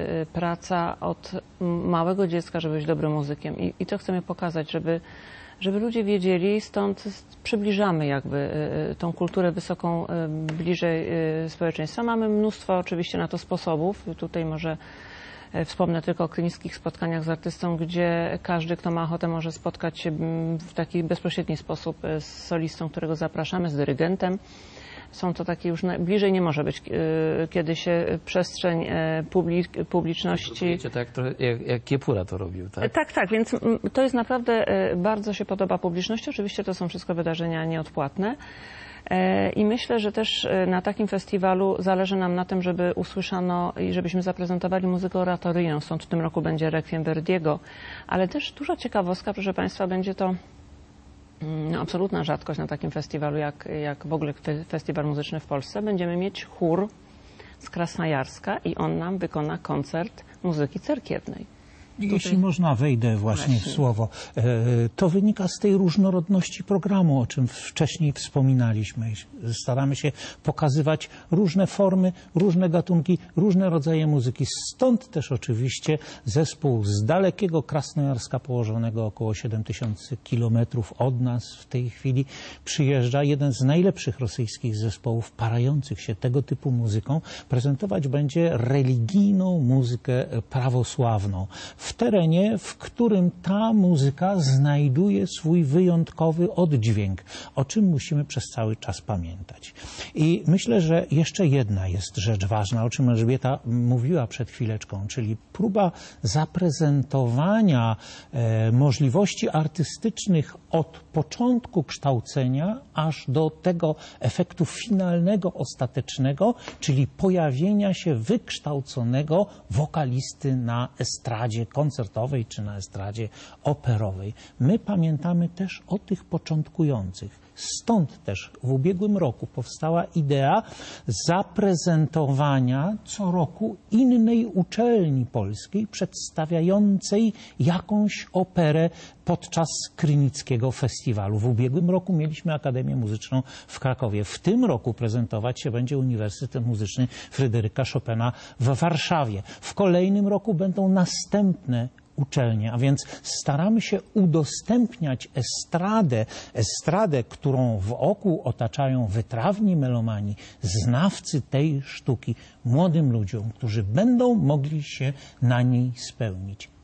praca od małego dziecka, żeby być dobrym muzykiem. I, i to chcemy pokazać, żeby, żeby ludzie wiedzieli, stąd przybliżamy jakby tą kulturę wysoką bliżej społeczeństwa. Mamy mnóstwo oczywiście na to sposobów. Tutaj może wspomnę tylko o klinickich spotkaniach z artystą, gdzie każdy, kto ma ochotę, może spotkać się w taki bezpośredni sposób z solistą, którego zapraszamy, z dyrygentem. Są to takie już, bliżej nie może być, kiedy się przestrzeń publiczności... Wiecie, tak jak, jak Kiepura to robił, tak? Tak, tak, więc to jest naprawdę, bardzo się podoba publiczności. Oczywiście to są wszystko wydarzenia nieodpłatne. I myślę, że też na takim festiwalu zależy nam na tym, żeby usłyszano i żebyśmy zaprezentowali muzykę oratoryjną. Stąd w tym roku będzie Requiem Verdiego. Ale też duża ciekawostka, proszę Państwa, będzie to no, absolutna rzadkość na takim festiwalu, jak, jak w ogóle festiwal muzyczny w Polsce. Będziemy mieć chór z Krasnojarska i on nam wykona koncert muzyki cerkiewnej. Jeśli można, wejdę właśnie, właśnie w słowo. To wynika z tej różnorodności programu, o czym wcześniej wspominaliśmy. Staramy się pokazywać różne formy, różne gatunki, różne rodzaje muzyki. Stąd też oczywiście zespół z dalekiego Krasnojarska, położonego około siedem tysięcy kilometrów od nas w tej chwili, przyjeżdża. Jeden z najlepszych rosyjskich zespołów parających się tego typu muzyką. Prezentować będzie religijną muzykę prawosławną. W terenie, w którym ta muzyka znajduje swój wyjątkowy oddźwięk, o czym musimy przez cały czas pamiętać. I myślę, że jeszcze jedna jest rzecz ważna, o czym Elżbieta mówiła przed chwileczką, czyli próba zaprezentowania e, możliwości artystycznych od początku kształcenia aż do tego efektu finalnego, ostatecznego, czyli pojawienia się wykształconego wokalisty na estradzie koncertowej czy na estradzie operowej. My pamiętamy też o tych początkujących. Stąd też w ubiegłym roku powstała idea zaprezentowania co roku innej uczelni polskiej przedstawiającej jakąś operę podczas Krynickiego Festiwalu. W ubiegłym roku mieliśmy Akademię Muzyczną w Krakowie. W tym roku prezentować się będzie Uniwersytet Muzyczny Fryderyka Chopina w Warszawie. W kolejnym roku będą następne uczelnie, a więc staramy się udostępniać estradę, estradę, którą wokół otaczają wytrawni melomani, znawcy tej sztuki, młodym ludziom, którzy będą mogli się na niej spełnić.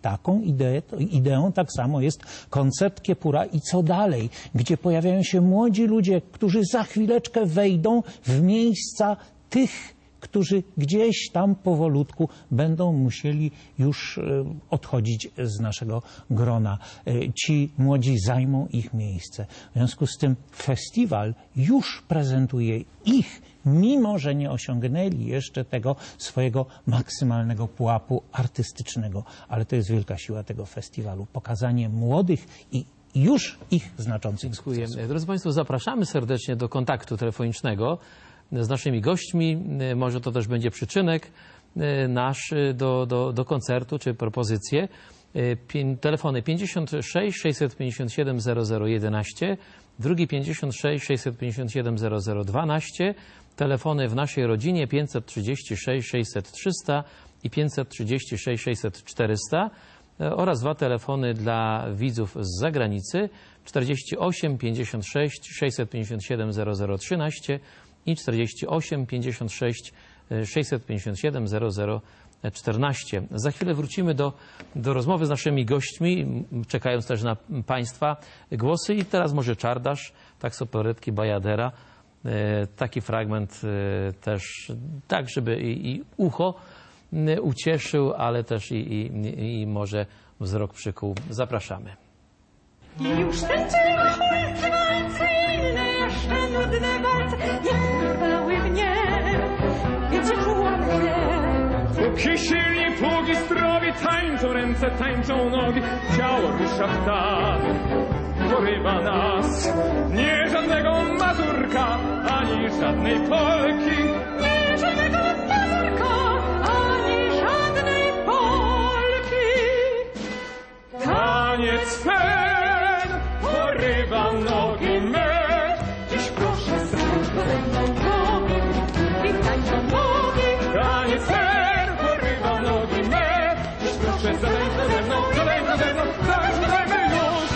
taką ideę, ideą tak samo jest koncept Kiepura i co dalej, gdzie pojawiają się młodzi ludzie, którzy za chwileczkę wejdą w miejsca tych, którzy gdzieś tam powolutku będą musieli już odchodzić z naszego grona. Ci młodzi zajmą ich miejsce. W związku z tym festiwal już prezentuje ich, mimo że nie osiągnęli jeszcze tego swojego maksymalnego pułapu artystycznego. Ale to jest wielka siła tego festiwalu. Pokazanie młodych i już ich znaczących Dziękuję. sukcesów. Drodzy Państwo, zapraszamy serdecznie do kontaktu telefonicznego z naszymi gośćmi. Może to też będzie przyczynek nasz do, do, do koncertu czy propozycje. Telefony pięćdziesiąt sześć sześćset pięćdziesiąt siedem zero zero jedenaście, drugi pięćdziesiąt sześć sześćset pięćdziesiąt siedem zero zero dwanaście, telefony w naszej rodzinie pięćset trzydzieści sześć sześćset trzysta i pięćset trzydzieści sześć sześćset czterysta oraz dwa telefony dla widzów z zagranicy czterdzieści osiem pięćdziesiąt sześć sześćset pięćdziesiąt siedem zero zero trzynaście i czterdzieści osiem pięćdziesiąt sześć sześćset pięćdziesiąt siedem zero zero czternaście. Za chwilę wrócimy do, do rozmowy z naszymi gośćmi, czekając też na Państwa głosy. I teraz może Czardasz, taksoporetki Bajadera, taki fragment też, tak żeby i, i ucho ucieszył, ale też i, i, i może wzrok przykuł. Zapraszamy. Już tańczyła walce inne, jeszcze nudne walce, nie porwały mnie, więc czułam mnie. Póki silni, póki zdrowi, tańczą ręce, tańczą nogi, ciało rusza w tak, porywa nas. Nie żadnego Mazurka, ani żadnej Polki, Nie żadnego Mazurka, ani żadnej Polki. taniec ten porywa nogi me. Dziś proszę zająć ze mną nogi i tańczą nogi. Taniec ten porywa nogi me. Dziś proszę zadań ze mną, zadań ze mną, zaczynajmy już.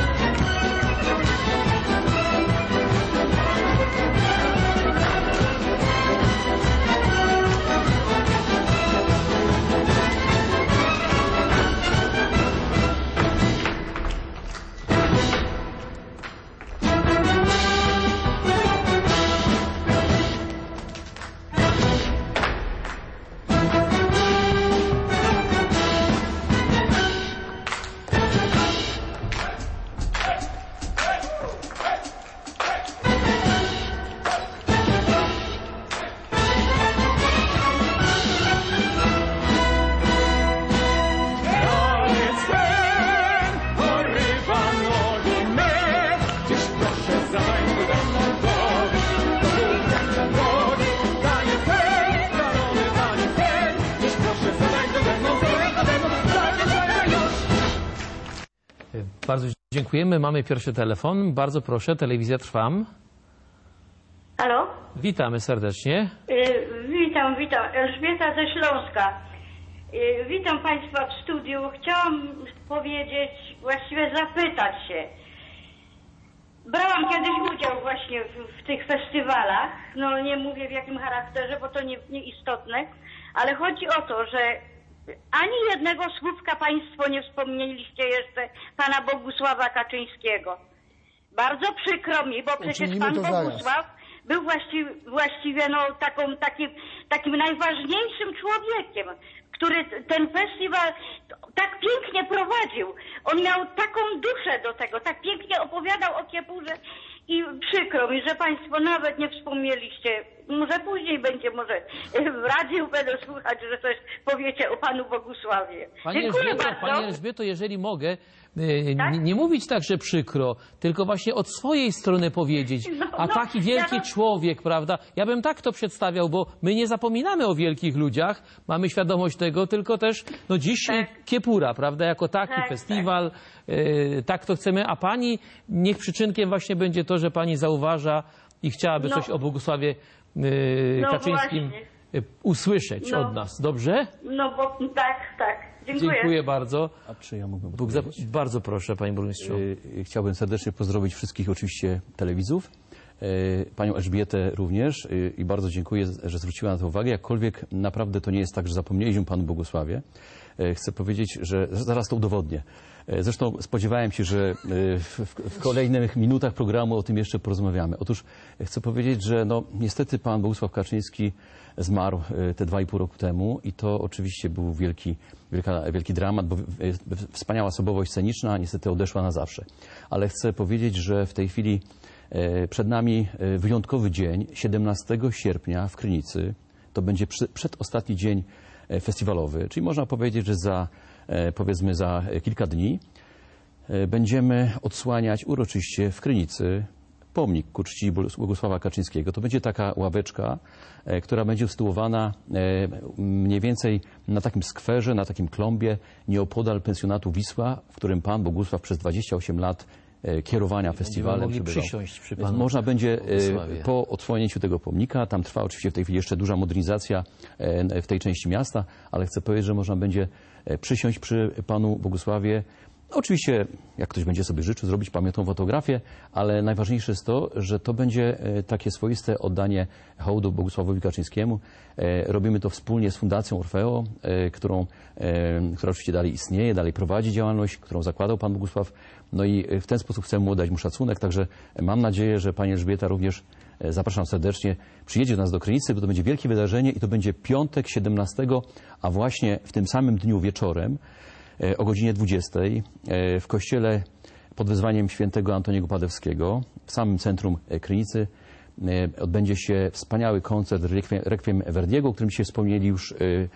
Bardzo dziękujemy. Mamy pierwszy telefon. Bardzo proszę, telewizja Trwam. Halo? Witamy serdecznie. Y, witam, witam. Elżbieta ze Śląska. Y, witam Państwa w studiu. Chciałam powiedzieć, właściwie zapytać się. Brałam kiedyś udział właśnie w, w tych festiwalach. No nie mówię w jakim charakterze, bo to nie, nieistotne. Ale chodzi o to, że ani jednego słówka Państwo nie wspomnieliście jeszcze Pana Bogusława Kaczyńskiego. Bardzo przykro mi, bo przecież Uczynimy Pan to zaraz. Bogusław był właściwie, właściwie no, taką, takim, takim najważniejszym człowiekiem, który ten festiwal tak pięknie prowadził. On miał taką duszę do tego, tak pięknie opowiadał o Kiepurze i przykro mi, że Państwo nawet nie wspomnieliście. Może później będzie, może w radiu będę słuchać, że coś powiecie o Panu Bogusławie. Pani Dziękuję Elżbieto, bardzo. Pani Elżbieto, jeżeli mogę, y, Tak? nie, nie mówić tak, że przykro, tylko właśnie od swojej strony powiedzieć, No, a no, taki wielki ja to- człowiek, prawda, ja bym tak to przedstawiał, bo my nie zapominamy o wielkich ludziach, mamy świadomość tego, tylko też, no dziś Tak. Kiepura, prawda, jako taki Tak, festiwal, y, tak to chcemy, a Pani, niech przyczynkiem właśnie będzie to, że Pani zauważa i chciałaby No. coś o Bogusławie y, No Kaczyńskim właśnie. y, usłyszeć No. od nas, dobrze? No bo tak, tak. Dziękuję. Dziękuję bardzo. A czy ja mógłbym Bóg za... odpowiedzieć? Bardzo proszę, panie burmistrzu. Y, Chciałbym serdecznie pozdrowić wszystkich oczywiście telewidzów panią Elżbietę również i bardzo dziękuję, że zwróciła na to uwagę. Jakkolwiek naprawdę to nie jest tak, że zapomnieliśmy panu Bogusławie. Chcę powiedzieć, że zaraz to udowodnię. Zresztą spodziewałem się, że w, w kolejnych minutach programu o tym jeszcze porozmawiamy. Otóż chcę powiedzieć, że no, niestety pan Bogusław Kaczyński zmarł te dwa i pół roku temu i to oczywiście był wielki, wielka, wielki dramat, bo wspaniała osobowość sceniczna niestety odeszła na zawsze. Ale chcę powiedzieć, że w tej chwili przed nami wyjątkowy dzień, siedemnastego sierpnia w Krynicy. To będzie przedostatni dzień festiwalowy, czyli można powiedzieć, że za, powiedzmy, za kilka dni będziemy odsłaniać uroczyście w Krynicy pomnik ku czci Bogusława Kaczyńskiego. To będzie taka ławeczka, która będzie usytuowana mniej więcej na takim skwerze, na takim klombie nieopodal pensjonatu Wisła, w którym pan Bogusław przez dwadzieścia osiem lat kierowania festiwalem mogli przysiąść przy panu Można będzie Bogusławie. po odsłonięciu tego pomnika, tam trwa oczywiście w tej chwili jeszcze duża modernizacja w tej części miasta, ale chcę powiedzieć, że można będzie przysiąść przy panu Bogusławie. Oczywiście, jak ktoś będzie sobie życzył, zrobić pamiętną fotografię, ale najważniejsze jest to, że to będzie takie swoiste oddanie hołdu Bogusławowi Kaczyńskiemu. Robimy to wspólnie z Fundacją Orfeo, którą, która oczywiście dalej istnieje, dalej prowadzi działalność, którą zakładał pan Bogusław. No i w ten sposób chcemy mu oddać mu szacunek, także mam nadzieję, że pani Elżbieta również, zapraszam serdecznie, przyjedzie do nas do Krynicy, bo to będzie wielkie wydarzenie i to będzie piątek siedemnastego, a właśnie w tym samym dniu wieczorem o godzinie dwudziestej w kościele pod wezwaniem świętego Antoniego Padewskiego w samym centrum Krynicy odbędzie się wspaniały koncert Requiem Verdiego, o którym dzisiaj wspomnieli już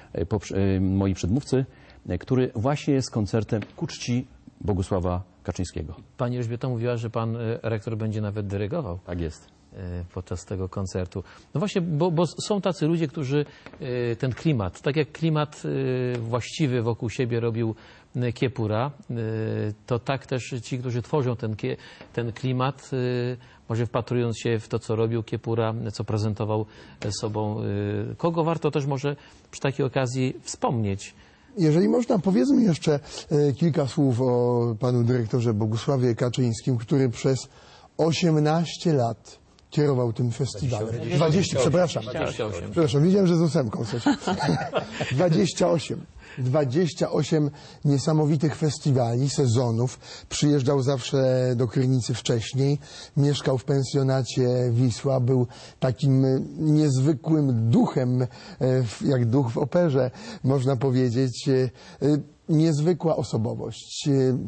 moi przedmówcy, który właśnie jest koncertem ku czci Bogusława Kaczyńskiego. Pani Elżbieta mówiła, że pan rektor będzie nawet dyrygował. Tak jest. Podczas tego koncertu. No właśnie, bo, bo są tacy ludzie, którzy ten klimat, tak jak klimat właściwy wokół siebie robił Kiepura, to tak też ci, którzy tworzą ten, ten klimat, może wpatrując się w to, co robił Kiepura, co prezentował sobą, kogo warto też może przy takiej okazji wspomnieć. Jeżeli można, powiedzmy jeszcze kilka słów o panu dyrektorze Bogusławie Kaczyńskim, który przez osiemnaście lat kierował tym festiwalem. dwadzieścia, przepraszam. dwadzieścia osiem. Przepraszam, wiedziałem, że z ósemką coś. dwadzieścia osiem. dwadzieścia osiem niesamowitych festiwali, sezonów. Przyjeżdżał zawsze do Krynicy wcześniej. Mieszkał w pensjonacie Wisła. Był takim niezwykłym duchem, jak duch w operze, można powiedzieć. Niezwykła osobowość.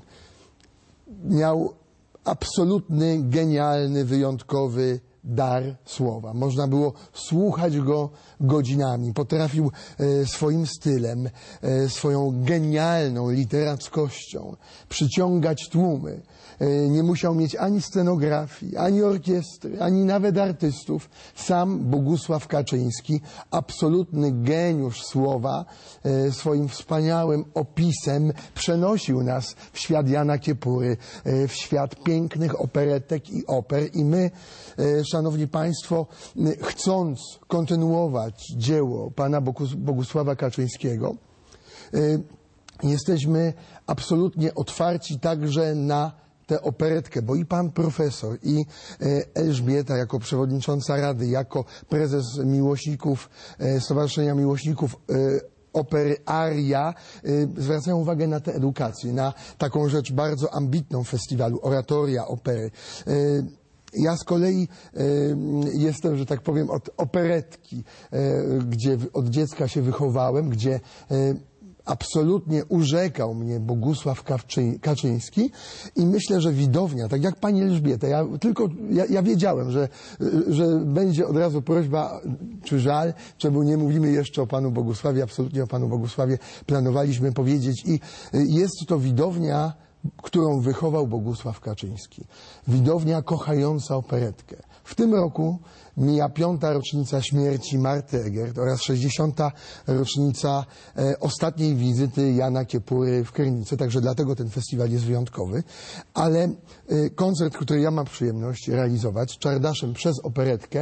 Miał absolutny, genialny, wyjątkowy dar słowa. Można było słuchać go godzinami. Potrafił e, swoim stylem, e, swoją genialną literackością przyciągać tłumy. E, nie musiał mieć ani scenografii, ani orkiestry, ani nawet artystów. Sam Bogusław Kaczyński, absolutny geniusz słowa, e, swoim wspaniałym opisem przenosił nas w świat Jana Kiepury, e, w świat pięknych operetek i oper. I my, e, szanowni państwo, chcąc kontynuować dzieło pana Bogusława Kaczyńskiego, jesteśmy absolutnie otwarci także na tę operetkę, bo i pan profesor, i Elżbieta jako przewodnicząca Rady, jako prezes miłośników, Stowarzyszenia Miłośników Opery Aria, zwracają uwagę na tę edukację, na taką rzecz bardzo ambitną festiwalu, oratoria opery. Ja z kolei e, jestem, że tak powiem, od operetki, e, gdzie od dziecka się wychowałem, gdzie e, absolutnie urzekał mnie Bogusław Kaczy, Kaczyński i myślę, że widownia, tak jak pani Elżbieta, ja tylko, ja, ja wiedziałem, że, że będzie od razu prośba czy żal, czemu nie mówimy jeszcze o panu Bogusławie, absolutnie o panu Bogusławie planowaliśmy powiedzieć i jest to widownia, którą wychował Bogusław Kaczyński. Widownia kochająca operetkę. W tym roku mija piąta rocznica śmierci Marty Egert oraz sześćdziesiąta rocznica e, ostatniej wizyty Jana Kiepury w Krynicy, także dlatego ten festiwal jest wyjątkowy. Ale e, koncert, który ja mam przyjemność realizować, Czardaszem przez operetkę,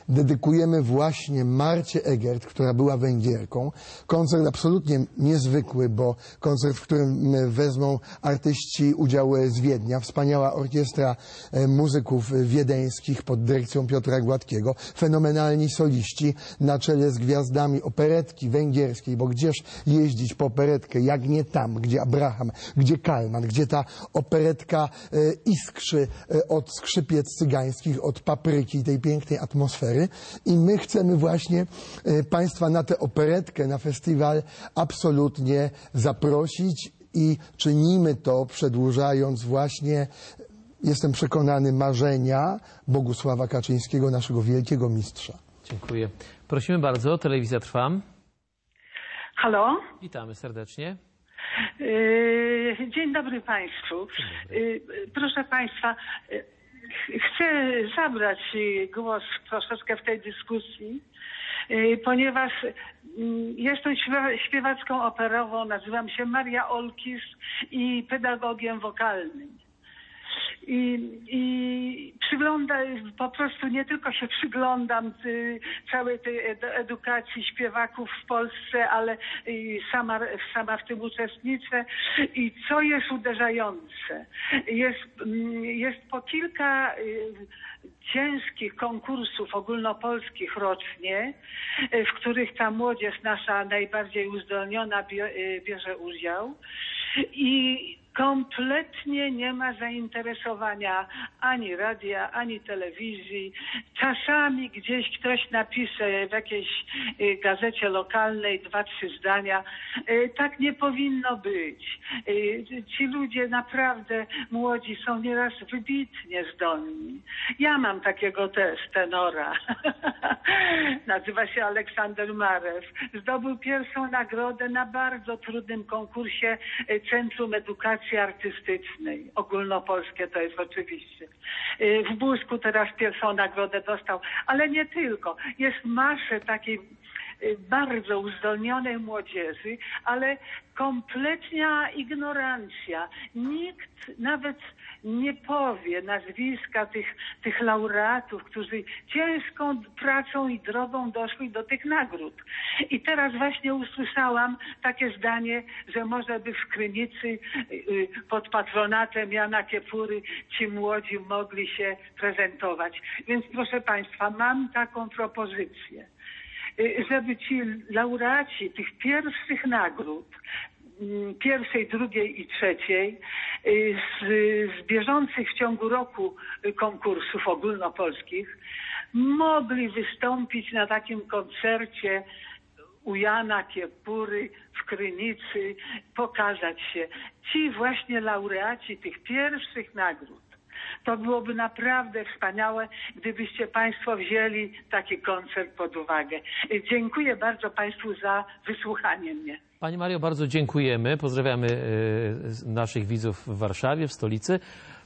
dedykujemy właśnie Marcie Egert, która była Węgierką. Koncert absolutnie niezwykły, bo koncert, w którym wezmą artyści udział z Wiednia, wspaniała orkiestra muzyków wiedeńskich pod dyrekcją Piotra Gładkiego, fenomenalni soliści na czele z gwiazdami operetki węgierskiej, bo gdzież jeździć po operetkę, jak nie tam, gdzie Abraham, gdzie Kalman, gdzie ta operetka e, iskrzy e, od skrzypiec cygańskich, od papryki, tej pięknej atmosfery. I my chcemy właśnie e, Państwa na tę operetkę, na festiwal absolutnie zaprosić i czynimy to przedłużając właśnie, jestem przekonany, marzenia Bogusława Kaczyńskiego, naszego wielkiego mistrza. Dziękuję. Prosimy bardzo, telewizja Trwam. Halo? Witamy serdecznie. Dzień dobry Państwu. Dzień dobry. Proszę Państwa, chcę zabrać głos troszeczkę w tej dyskusji, ponieważ jestem śpiewacką operową, nazywam się Maria Olkis i pedagogiem wokalnym. I, i przygląda, po prostu nie tylko się przyglądam y, całej tej edukacji śpiewaków w Polsce, ale y, sama, sama w tym uczestniczę. I co jest uderzające, jest, y, jest po kilka y, ciężkich konkursów ogólnopolskich rocznie, y, w których ta młodzież nasza najbardziej uzdolniona bie, y, bierze udział. I kompletnie nie ma zainteresowania ani radia, ani telewizji. Czasami gdzieś ktoś napisze w jakiejś gazecie lokalnej dwa, trzy zdania. Tak nie powinno być. Ci ludzie naprawdę młodzi są nieraz wybitnie zdolni. Ja mam takiego też tenora. Nazywa się Aleksander Marew. Zdobył pierwszą nagrodę na bardzo trudnym konkursie Centrum Edukacji Artystycznej. Ogólnopolskie to jest oczywiście. W Busku teraz pierwszą nagrodę dostał, ale nie tylko. Jest masę takiej bardzo uzdolnionej młodzieży, ale kompletna ignorancja. Nikt nawet nie powie nazwiska tych, tych laureatów, którzy ciężką pracą i drogą doszli do tych nagród. I teraz właśnie usłyszałam takie zdanie, że może by w Krynicy pod patronatem Jana Kiepury ci młodzi mogli się prezentować. Więc proszę Państwa, mam taką propozycję, żeby ci laureaci tych pierwszych nagród, pierwszej, drugiej i trzeciej, z, z bieżących w ciągu roku konkursów ogólnopolskich, mogli wystąpić na takim koncercie u Jana Kiepury w Krynicy, pokazać się. Ci właśnie laureaci tych pierwszych nagród. To byłoby naprawdę wspaniałe, gdybyście Państwo wzięli taki koncert pod uwagę. Dziękuję bardzo Państwu za wysłuchanie mnie. Pani Mario, bardzo dziękujemy. Pozdrawiamy naszych widzów w Warszawie, w stolicy.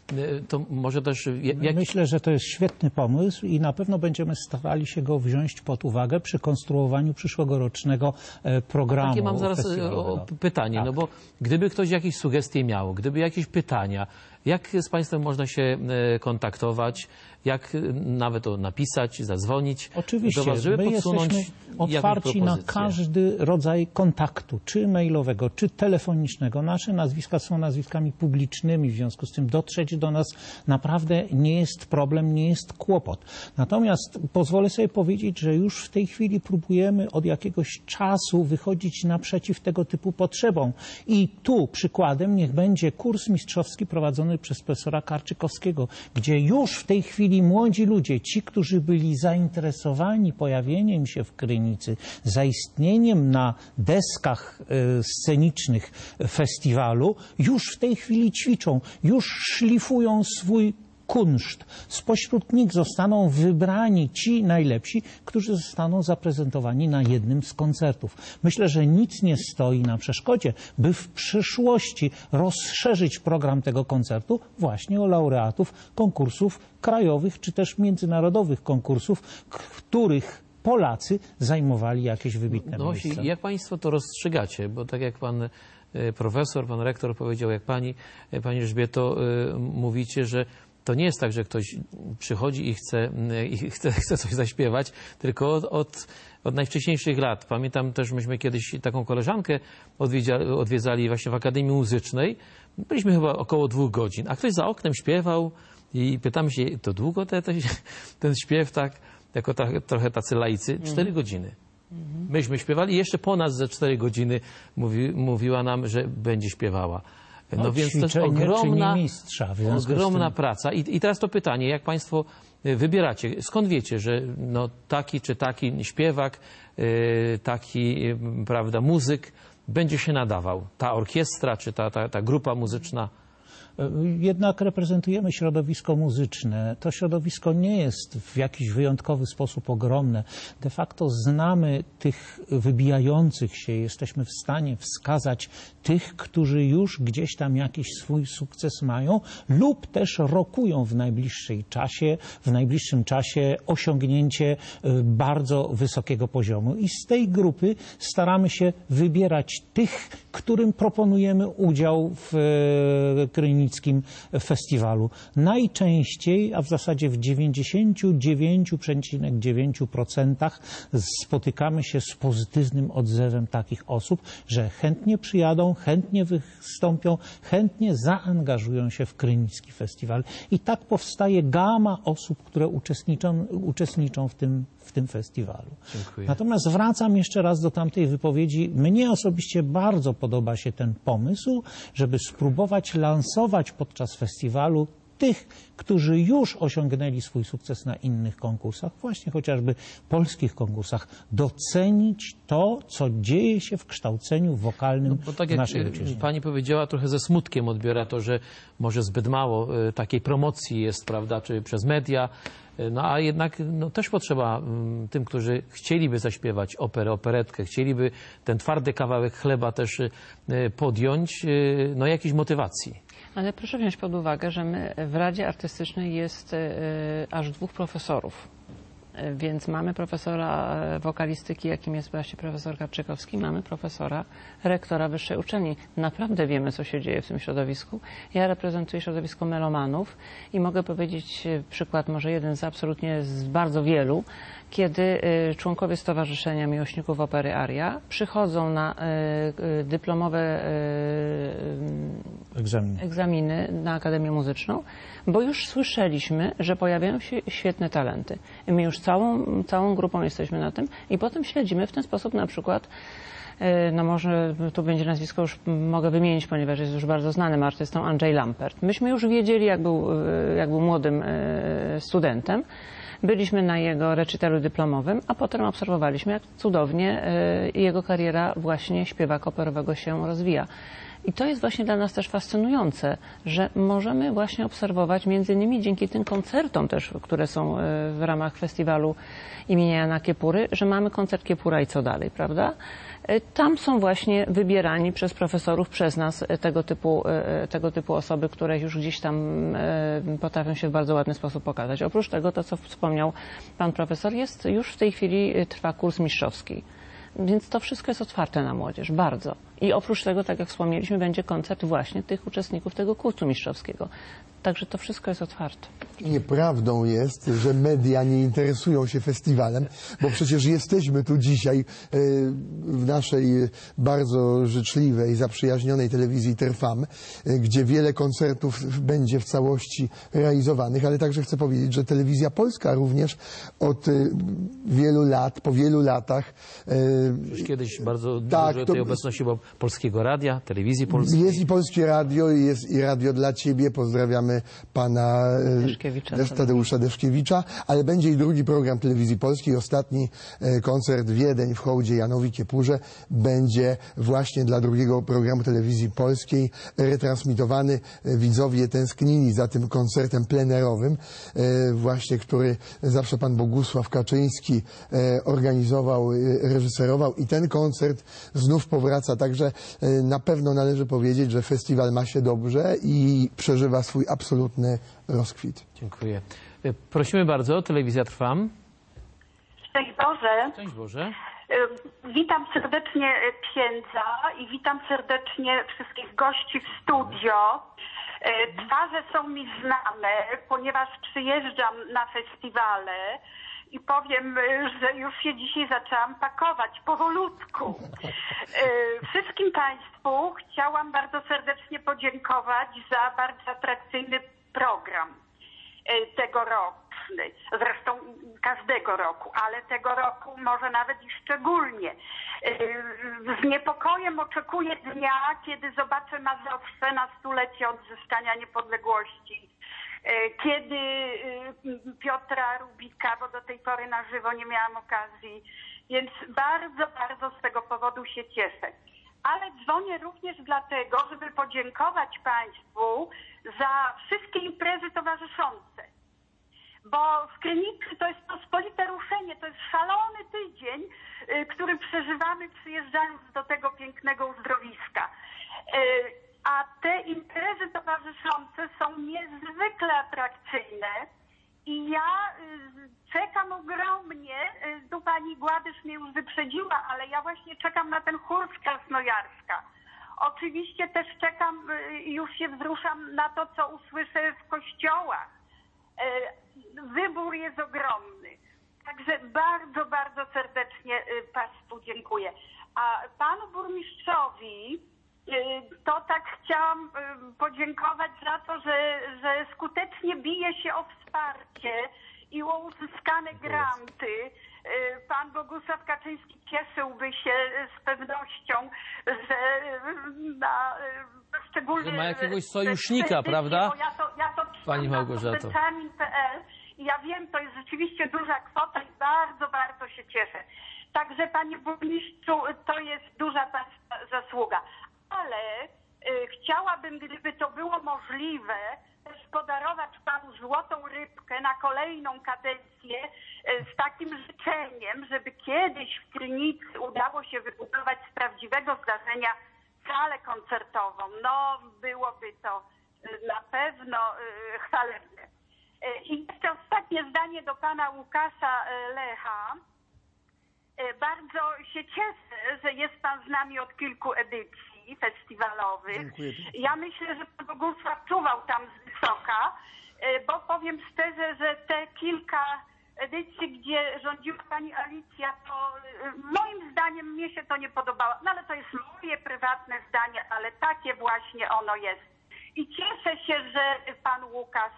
To może też... Jak... Myślę, że to jest świetny pomysł i na pewno będziemy starali się go wziąć pod uwagę przy konstruowaniu przyszłogorocznego programu. Takie mam zaraz o, pytanie, tak. No bo gdyby ktoś jakieś sugestie miał, gdyby jakieś pytania, jak z Państwem można się kontaktować, jak nawet to napisać, zadzwonić Oczywiście, do Was, żeby my podsunąć jesteśmy otwarci na każdy rodzaj kontaktu, czy mailowego, czy telefonicznego. Nasze nazwiska są nazwiskami publicznymi, w związku z tym dotrzeć do nas naprawdę nie jest problem, nie jest kłopot. Natomiast pozwolę sobie powiedzieć, że już w tej chwili próbujemy od jakiegoś czasu wychodzić naprzeciw tego typu potrzebom. I tu przykładem niech będzie kurs mistrzowski prowadzony przez profesora Karczykowskiego, gdzie już w tej chwili młodzi ludzie, ci, którzy byli zainteresowani pojawieniem się w Krynicy, zaistnieniem na deskach e, scenicznych festiwalu, już w tej chwili ćwiczą, już szlifują swój kunszt. Spośród nich zostaną wybrani ci najlepsi, którzy zostaną zaprezentowani na jednym z koncertów. Myślę, że nic nie stoi na przeszkodzie, by w przyszłości rozszerzyć program tego koncertu właśnie o laureatów konkursów krajowych czy też międzynarodowych konkursów, których Polacy zajmowali jakieś wybitne no, miejsca. Jak Państwo to rozstrzygacie? Bo tak jak Pan profesor, Pan rektor powiedział, jak Pani, Pani Elżbieto, mówicie, że to nie jest tak, że ktoś przychodzi i chce, i chce, chce coś zaśpiewać, tylko od, od, od najwcześniejszych lat. Pamiętam też, myśmy kiedyś taką koleżankę odwiedziali, odwiedzali właśnie w Akademii Muzycznej. Byliśmy chyba około dwóch godzin, a ktoś za oknem śpiewał i pytamy się, to długo te, te, ten śpiew tak, jako ta, trochę tacy laicy, cztery godziny. Myśmy śpiewali i jeszcze po nas ze cztery godziny mówi, mówiła nam, że będzie śpiewała. No, no więc to jest ogromna, mistrza, ogromna praca. I, I teraz to pytanie, jak Państwo wybieracie, skąd wiecie, że no, taki czy taki śpiewak, yy, taki yy, prawda, muzyk będzie się nadawał? Ta orkiestra czy ta, ta, ta grupa muzyczna? Jednak reprezentujemy środowisko muzyczne. To środowisko nie jest w jakiś wyjątkowy sposób ogromne. De facto znamy tych wybijających się, jesteśmy w stanie wskazać tych, którzy już gdzieś tam jakiś swój sukces mają lub też rokują w najbliższej czasie, w najbliższym czasie osiągnięcie bardzo wysokiego poziomu. I z tej grupy staramy się wybierać tych, którym proponujemy udział w Krynickim Festiwalu. Najczęściej, a w zasadzie w dziewięćdziesiąt dziewięć przecinek dziewięć procent spotykamy się z pozytywnym odzewem takich osób, że chętnie przyjadą, chętnie wystąpią, chętnie zaangażują się w Krynicki Festiwal. I tak powstaje gama osób, które uczestniczą, uczestniczą w tym w tym festiwalu. Dziękuję. Natomiast wracam jeszcze raz do tamtej wypowiedzi. Mnie osobiście bardzo podoba się ten pomysł, żeby spróbować lansować podczas festiwalu tych, którzy już osiągnęli swój sukces na innych konkursach, właśnie chociażby polskich konkursach, docenić to, co dzieje się w kształceniu wokalnym no, bo tak w naszej jak ojczyźnie. Pani powiedziała, trochę ze smutkiem odbiera to, że może zbyt mało y, takiej promocji jest, prawda, czy przez media. No a jednak no, też potrzeba um, tym, którzy chcieliby zaśpiewać operę, operetkę, chcieliby ten twardy kawałek chleba też y, podjąć, y, no jakiejś motywacji. Ale proszę wziąć pod uwagę, że my w Radzie Artystycznej jest y, aż dwóch profesorów. Y, więc mamy profesora wokalistyki, jakim jest właśnie profesor Karczykowski, mamy profesora, rektora wyższej uczelni. Naprawdę wiemy, co się dzieje w tym środowisku. Ja reprezentuję środowisko melomanów i mogę powiedzieć przykład, może jeden z absolutnie z bardzo wielu, kiedy członkowie Stowarzyszenia Miłośników Opery Aria przychodzą na dyplomowe egzaminy. egzaminy na Akademię Muzyczną, bo już słyszeliśmy, że pojawiają się świetne talenty. My już całą, całą grupą jesteśmy na tym i potem śledzimy w ten sposób na przykład, no może tu będzie nazwisko, już mogę wymienić, ponieważ jest już bardzo znanym artystą, Andrzej Lampert. Myśmy już wiedzieli, jak był, jak był młodym studentem. Byliśmy na jego recitalu dyplomowym, a potem obserwowaliśmy, jak cudownie jego kariera właśnie śpiewaka operowego się rozwija. I to jest właśnie dla nas też fascynujące, że możemy właśnie obserwować, między innymi dzięki tym koncertom też, które są w ramach festiwalu imienia Jana Kiepury, że mamy koncert Kiepura i co dalej, prawda? Tam są właśnie wybierani przez profesorów, przez nas tego typu, tego typu osoby, które już gdzieś tam potrafią się w bardzo ładny sposób pokazać. Oprócz tego, to co wspomniał pan profesor, jest już w tej chwili trwa kurs mistrzowski. Więc to wszystko jest otwarte na młodzież, bardzo. I oprócz tego, tak jak wspomnieliśmy, będzie koncert właśnie tych uczestników tego kursu mistrzowskiego. Także to wszystko jest otwarte. Nieprawdą jest, że media nie interesują się festiwalem, bo przecież jesteśmy tu dzisiaj w naszej bardzo życzliwej, zaprzyjaźnionej telewizji Trwam, gdzie wiele koncertów będzie w całości realizowanych, ale także chcę powiedzieć, że telewizja polska również od wielu lat, po wielu latach... Już kiedyś bardzo tak, dużo tej obecności było Polskiego Radia, Telewizji Polskiej. Jest i Polskie Radio, jest i Radio dla Ciebie. Pozdrawiamy pana Deszkiewicza, Tadeusza Deszkiewicza, ale będzie i drugi program Telewizji Polskiej. Ostatni koncert Wiedeń w hołdzie Janowi Kiepurze będzie właśnie dla drugiego programu Telewizji Polskiej retransmitowany. Widzowie tęsknili za tym koncertem plenerowym, właśnie który zawsze pan Bogusław Kaczyński organizował, reżyserował i ten koncert znów powraca, także na pewno należy powiedzieć, że festiwal ma się dobrze i przeżywa swój absolutny rozkwit. Dziękuję. Prosimy bardzo, Telewizja Trwam. Szczęść Boże. Szczęść Boże. Witam serdecznie księdza i witam serdecznie wszystkich gości w studio. E, Twarze są mi znane, ponieważ przyjeżdżam na festiwale i powiem, że już się dzisiaj zaczęłam pakować powolutku. E, Wszystkim Państwu chciałam bardzo serdecznie podziękować za bardzo atrakcyjny program e, tegoroczny. Zresztą każdego roku, ale tego roku może nawet i szczególnie. E, Z niepokojem oczekuję dnia, kiedy zobaczę Mazowsze na stulecie odzyskania niepodległości. E, Kiedy e, Piotra Rubika, bo do tej pory na żywo nie miałam okazji, więc bardzo, bardzo z tego powodu się cieszę. Ale dzwonię również dlatego, żeby podziękować Państwu za wszystkie imprezy towarzyszące. Bo w Krynicy to jest pospolite ruszenie, to jest szalony tydzień, y, który przeżywamy przyjeżdżając do tego pięknego uzdrowiska. Y, A te imprezy towarzyszące są niezwykle atrakcyjne i ja y, czekam ogromnie, y, tu pani Gładysz mnie już wyprzedziła, ale ja właśnie czekam na ten chór z Krasnojarska. Oczywiście też czekam, y, już się wzruszam na to, co usłyszę w kościołach. Y, Wybór jest ogromny. Także bardzo, bardzo serdecznie y, Państwu dziękuję. A Panu Burmistrzowi y, to tak chciałam y, podziękować za to, że, że skutecznie bije się o wsparcie i o uzyskane granty. Y, Pan Bogusław Kaczyński cieszyłby się z pewnością, że y, na y, szczególnie... Że ma jakiegoś sojusznika, prawda? Bo ja to, ja to Pani Małgorzato. I ja wiem, to jest rzeczywiście duża kwota i bardzo, bardzo się cieszę. Także Panie Burmistrzu, to jest duża Państwa zasługa. Ale y, chciałabym, gdyby to było możliwe, też podarować Panu złotą rybkę na kolejną kadencję y, z takim życzeniem, żeby kiedyś w Krynicy udało się wybudować z prawdziwego zdarzenia salę koncertową. No, byłoby to y, na pewno y, chwalebne. I jeszcze ostatnie zdanie do Pana Łukasza Lecha. Bardzo się cieszę, że jest Pan z nami od kilku edycji festiwalowych. Dziękuję. Ja myślę, że Pan Bogusław czuwał tam z wysoka, bo powiem szczerze, że te kilka edycji, gdzie rządziła Pani Alicja, to moim zdaniem mnie się to nie podobało. No ale to jest moje prywatne zdanie, ale takie właśnie ono jest. I cieszę się, że Pan Łukasz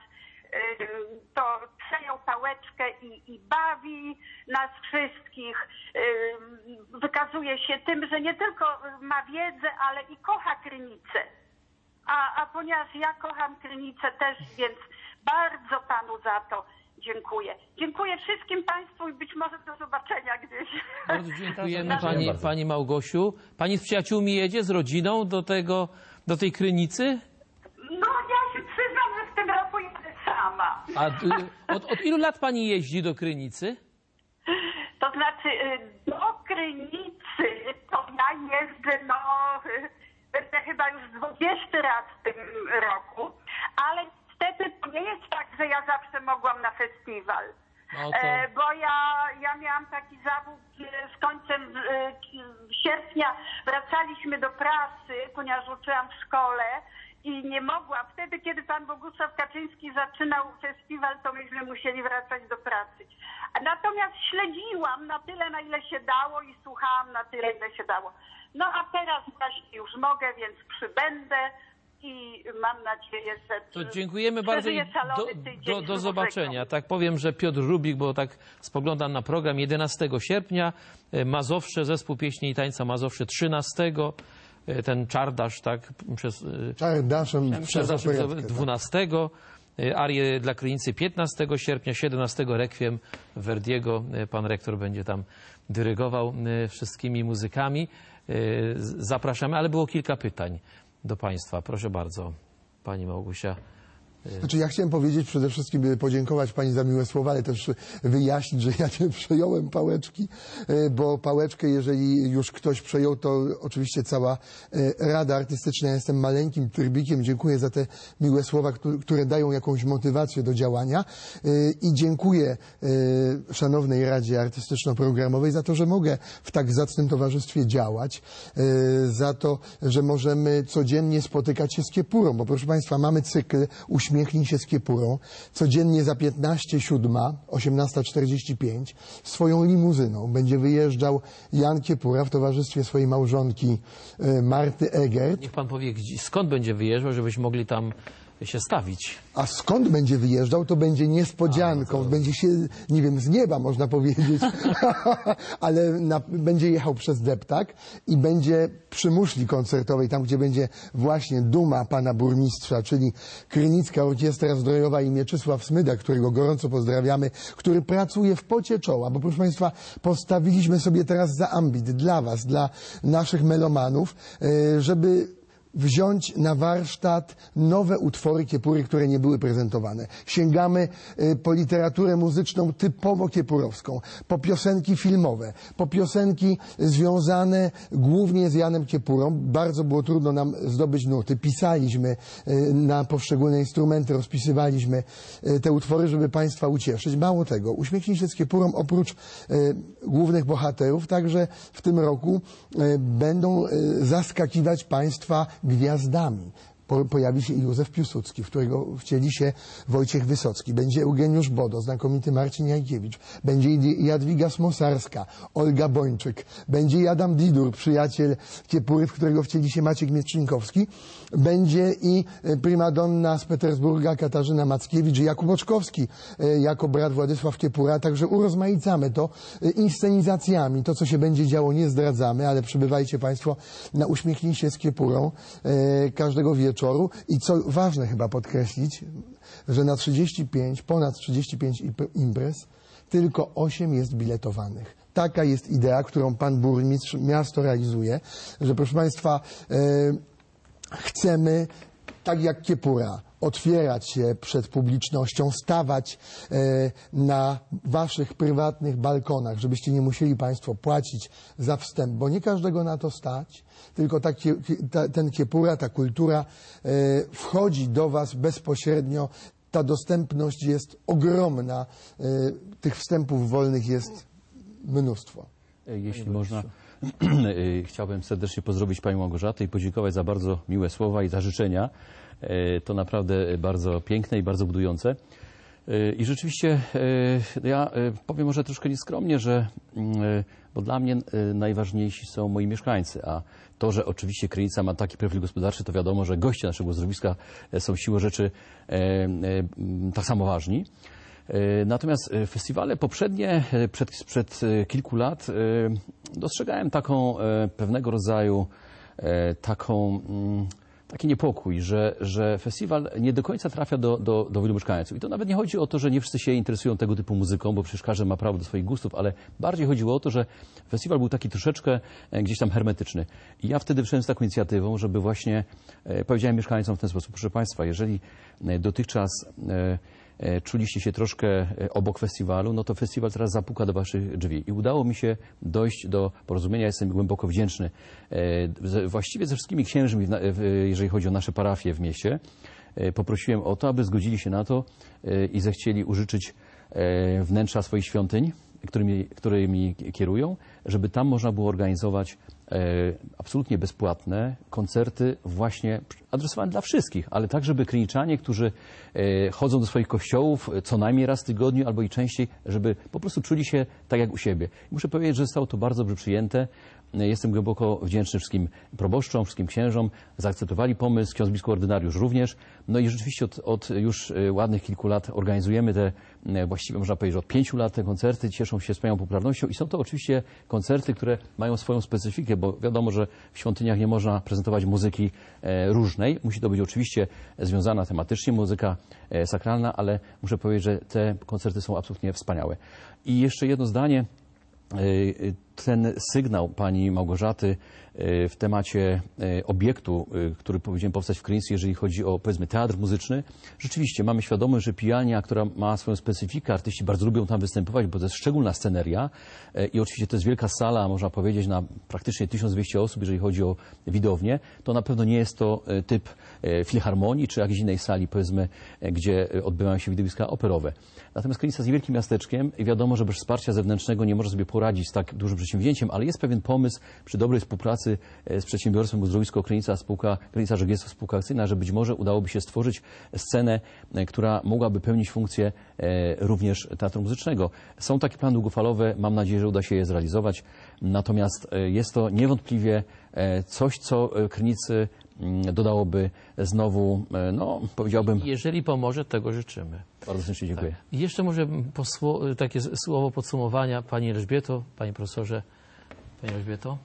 to przejął pałeczkę i, i bawi nas wszystkich. Wykazuje się tym, że nie tylko ma wiedzę, ale i kocha Krynicę. A, a ponieważ ja kocham Krynicę też, więc bardzo Panu za to dziękuję. Dziękuję wszystkim Państwu i być może do zobaczenia gdzieś. Bardzo dziękujemy Pani, Pani Małgosiu. Pani z przyjaciółmi jedzie, z rodziną do tego, do tej Krynicy? No ja się przyznam, że w tym roku jadę sama. A od, od ilu lat Pani jeździ do Krynicy? To znaczy do Krynicy to ja jeżdżę, no będę chyba już dwudziesty raz w tym roku, ale niestety to nie jest tak, że ja zawsze mogłam na festiwal. No to... e, bo ja, ja miałam taki zawód, że z końcem e, sierpnia wracaliśmy do pracy, ponieważ uczyłam w szkole i nie mogłam. Wtedy, kiedy Pan Bogusław Kaczyński zaczynał festiwal, to myśmy musieli wracać do pracy. Natomiast śledziłam na tyle, na ile się dało i słuchałam na tyle, ile się dało. No a teraz właśnie już mogę, więc przybędę i mam nadzieję, że... To dziękujemy bardzo i do, do, do zobaczenia. Tak powiem, że Piotr Rubik, bo tak spoglądam na program, jedenastego sierpnia, Mazowsze, zespół pieśni i tańca Mazowsze trzynastego, ten Czardasz, tak, przez... Czardaszem przez dwunastego, arię dla Krynicy piętnastego sierpnia, siedemnastego rekwiem Verdiego. Pan rektor będzie tam dyrygował wszystkimi muzykami. Zapraszamy, ale było kilka pytań do Państwa. Proszę bardzo, Pani Małgosia. Znaczy ja chciałem powiedzieć przede wszystkim, podziękować pani za miłe słowa, ale też wyjaśnić, że ja nie przejąłem pałeczki, bo pałeczkę, jeżeli już ktoś przejął, to oczywiście cała Rada Artystyczna. Ja jestem maleńkim trybikiem. Dziękuję za te miłe słowa, które dają jakąś motywację do działania i dziękuję szanownej Radzie Artystyczno-Programowej za to, że mogę w tak zacnym towarzystwie działać, za to, że możemy codziennie spotykać się z Kiepurą, bo proszę państwa, mamy cykl Uśmiechnij się z Kiepurą. Codziennie za piętnaście siódma, osiemnasta czterdzieści pięć swoją limuzyną będzie wyjeżdżał Jan Kiepura w towarzystwie swojej małżonki Marty Egert. Niech pan powie, skąd będzie wyjeżdżał, żebyśmy mogli tam się stawić. A skąd będzie wyjeżdżał, to będzie niespodzianką. A, no to... Będzie się, nie wiem, z nieba można powiedzieć, ale na, będzie jechał przez deptak i będzie przy muszli koncertowej, tam gdzie będzie właśnie duma pana burmistrza, czyli Krynicka Orkiestra Zdrojowa i Mieczysław Smyda, którego gorąco pozdrawiamy, który pracuje w pocie czoła, bo proszę państwa, postawiliśmy sobie teraz za ambit dla was, dla naszych melomanów, żeby wziąć na warsztat nowe utwory Kiepury, które nie były prezentowane. Sięgamy y, po literaturę muzyczną typowo kiepurowską, po piosenki filmowe, po piosenki związane głównie z Janem Kiepurą. Bardzo było trudno nam zdobyć nuty. Pisaliśmy y, na poszczególne instrumenty, rozpisywaliśmy y, te utwory, żeby państwa ucieszyć. Mało tego, Uśmiechnij się z Kiepurą oprócz y, głównych bohaterów, także w tym roku y, będą y, zaskakiwać państwa gwiazdami. Po, pojawi się Józef Piłsudski, w którego wcieli się Wojciech Wysocki. Będzie Eugeniusz Bodo, znakomity Marcin Jajkiewicz. Będzie Jadwiga Smosarska, Olga Bończyk. Będzie Adam Didur, przyjaciel Kiepury, w którego wcieli się Maciek Miecznikowski. Będzie i primadonna z Petersburga Katarzyna Mackiewicz, Jakub Oczkowski jako brat Władysław Kiepura. Także urozmaicamy to inscenizacjami. To, co się będzie działo, nie zdradzamy, ale przybywajcie państwo na Uśmiechnij się z Kiepurą e, każdego wieczoru. I co ważne chyba podkreślić, że na trzydzieści pięć, ponad trzydzieści pięć imprez tylko osiem jest biletowanych. Taka jest idea, którą pan burmistrz miasto realizuje, że proszę państwa e, chcemy, tak jak Kiepura, otwierać się przed publicznością, stawać e, na waszych prywatnych balkonach, żebyście nie musieli państwo płacić za wstęp, bo nie każdego na to stać, tylko ta, ta, ten Kiepura, ta kultura e, wchodzi do was bezpośrednio. Ta dostępność jest ogromna, e, tych wstępów wolnych jest mnóstwo. Jeśli można, chciałbym serdecznie pozdrowić panią Małgorzatę i podziękować za bardzo miłe słowa i za życzenia. To naprawdę bardzo piękne i bardzo budujące. I rzeczywiście ja powiem może troszkę nieskromnie, że bo dla mnie najważniejsi są moi mieszkańcy, a to, że oczywiście Krynica ma taki profil gospodarczy, to wiadomo, że goście naszego uzdrowiska są siłą rzeczy tak samo ważni. Natomiast festiwale poprzednie, przed, przed kilku lat, dostrzegałem taką pewnego rodzaju taką, taki niepokój, że, że festiwal nie do końca trafia do, do, do wielu mieszkańców. I to nawet nie chodzi o to, że nie wszyscy się interesują tego typu muzyką, bo przecież każdy ma prawo do swoich gustów, ale bardziej chodziło o to, że festiwal był taki troszeczkę gdzieś tam hermetyczny. I ja wtedy wszedłem z taką inicjatywą, żeby właśnie powiedziałem mieszkańcom w ten sposób: proszę państwa, jeżeli dotychczas czuliście się troszkę obok festiwalu, no to festiwal teraz zapuka do waszych drzwi. I udało mi się dojść do porozumienia. Jestem głęboko wdzięczny właściwie ze wszystkimi księżmi, jeżeli chodzi o nasze parafie w mieście. Poprosiłem o to, aby zgodzili się na to i zechcieli użyczyć wnętrza swoich świątyń, którymi, którymi kierują, żeby tam można było organizować absolutnie bezpłatne koncerty właśnie adresowane dla wszystkich, ale tak, żeby kryniczanie, którzy chodzą do swoich kościołów co najmniej raz w tygodniu albo i częściej, żeby po prostu czuli się tak jak u siebie. I muszę powiedzieć, że zostało to bardzo dobrze przyjęte. Jestem głęboko wdzięczny wszystkim proboszczom, wszystkim księżom. Zaakceptowali pomysł, ksiądz biskup ordynariusz również. No i rzeczywiście od, od już ładnych kilku lat organizujemy te, właściwie można powiedzieć, że od pięciu lat te koncerty cieszą się wspaniałą popularnością i są to oczywiście koncerty, które mają swoją specyfikę, bo wiadomo, że w świątyniach nie można prezentować muzyki różnej. Musi to być oczywiście związana tematycznie muzyka sakralna, ale muszę powiedzieć, że te koncerty są absolutnie wspaniałe. I jeszcze jedno zdanie. ten sygnał pani Małgorzaty w temacie obiektu, który powinien powstać w Krynicy, jeżeli chodzi o, powiedzmy, teatr muzyczny. Rzeczywiście mamy świadomość, że Pijalnia, która ma swoją specyfikę, artyści bardzo lubią tam występować, bo to jest szczególna sceneria i oczywiście to jest wielka sala, można powiedzieć, na praktycznie tysiąc dwieście osób, jeżeli chodzi o widownię. To na pewno nie jest to typ filharmonii czy jakiejś innej sali, powiedzmy, gdzie odbywają się widowiska operowe. Natomiast Krynica jest niewielkim miasteczkiem i wiadomo, że bez wsparcia zewnętrznego nie może sobie poradzić z tak dużym przedsięwzięciem, ale jest pewien pomysł przy dobrej współpracy z przedsiębiorstwem Uzdrowisko Krynica, spółka Krynica Żeglarstwo Spółka Akcyjna, że być może udałoby się stworzyć scenę, która mogłaby pełnić funkcję również teatru muzycznego. Są takie plany długofalowe, mam nadzieję, że uda się je zrealizować. Natomiast jest to niewątpliwie coś, co Krynicy dodałoby znowu, no powiedziałbym... Jeżeli pomoże, tego życzymy. Bardzo serdecznie dziękuję. Tak. I jeszcze może posło, takie słowo podsumowania. Pani Elżbieto, Panie Profesorze. Pani Elżbieto.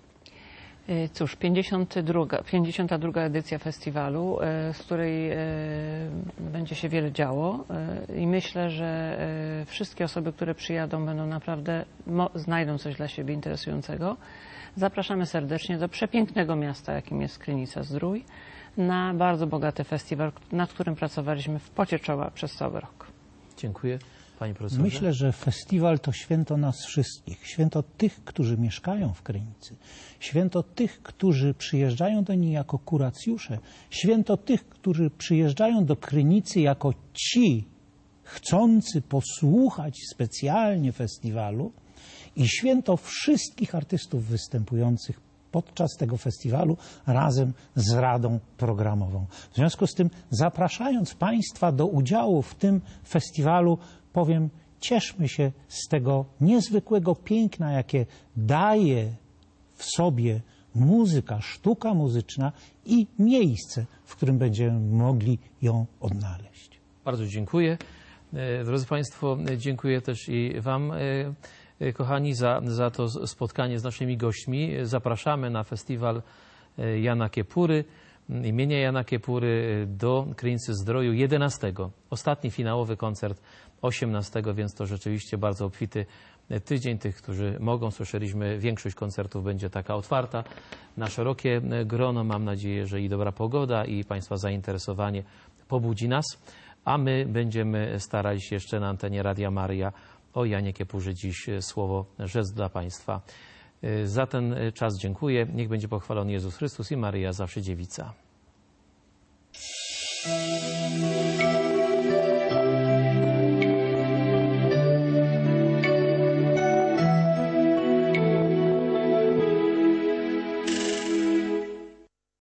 Cóż, pięćdziesiąta druga, pięćdziesiąta druga edycja festiwalu, z której będzie się wiele działo i myślę, że wszystkie osoby, które przyjadą, będą naprawdę, znajdą coś dla siebie interesującego. Zapraszamy serdecznie do przepięknego miasta, jakim jest Krynica-Zdrój, na bardzo bogaty festiwal, nad którym pracowaliśmy w pocie czoła przez cały rok. Dziękuję. Panie profesorze. Myślę, że festiwal to święto nas wszystkich. Święto tych, którzy mieszkają w Krynicy. Święto tych, którzy przyjeżdżają do niej jako kuracjusze. Święto tych, którzy przyjeżdżają do Krynicy jako ci chcący posłuchać specjalnie festiwalu. I święto wszystkich artystów występujących podczas tego festiwalu razem z Radą Programową. W związku z tym, zapraszając Państwa do udziału w tym festiwalu, powiem, cieszmy się z tego niezwykłego piękna, jakie daje w sobie muzyka, sztuka muzyczna i miejsce, w którym będziemy mogli ją odnaleźć. Bardzo dziękuję. Drodzy Państwo, dziękuję też i Wam, kochani, za, za to spotkanie z naszymi gośćmi. Zapraszamy na festiwal Jana Kiepury, imienia Jana Kiepury do Krynicy-Zdroju jedenastego. Ostatni finałowy koncert osiemnastego, więc to rzeczywiście bardzo obfity tydzień. Tych, którzy mogą, słyszeliśmy, większość koncertów będzie taka otwarta na szerokie grono. Mam nadzieję, że i dobra pogoda, i Państwa zainteresowanie pobudzi nas. A my będziemy starali się jeszcze na antenie Radia Maryja o Janie Kiepurze dziś słowo rzec dla Państwa. Za ten czas dziękuję. Niech będzie pochwalony Jezus Chrystus i Maryja zawsze dziewica.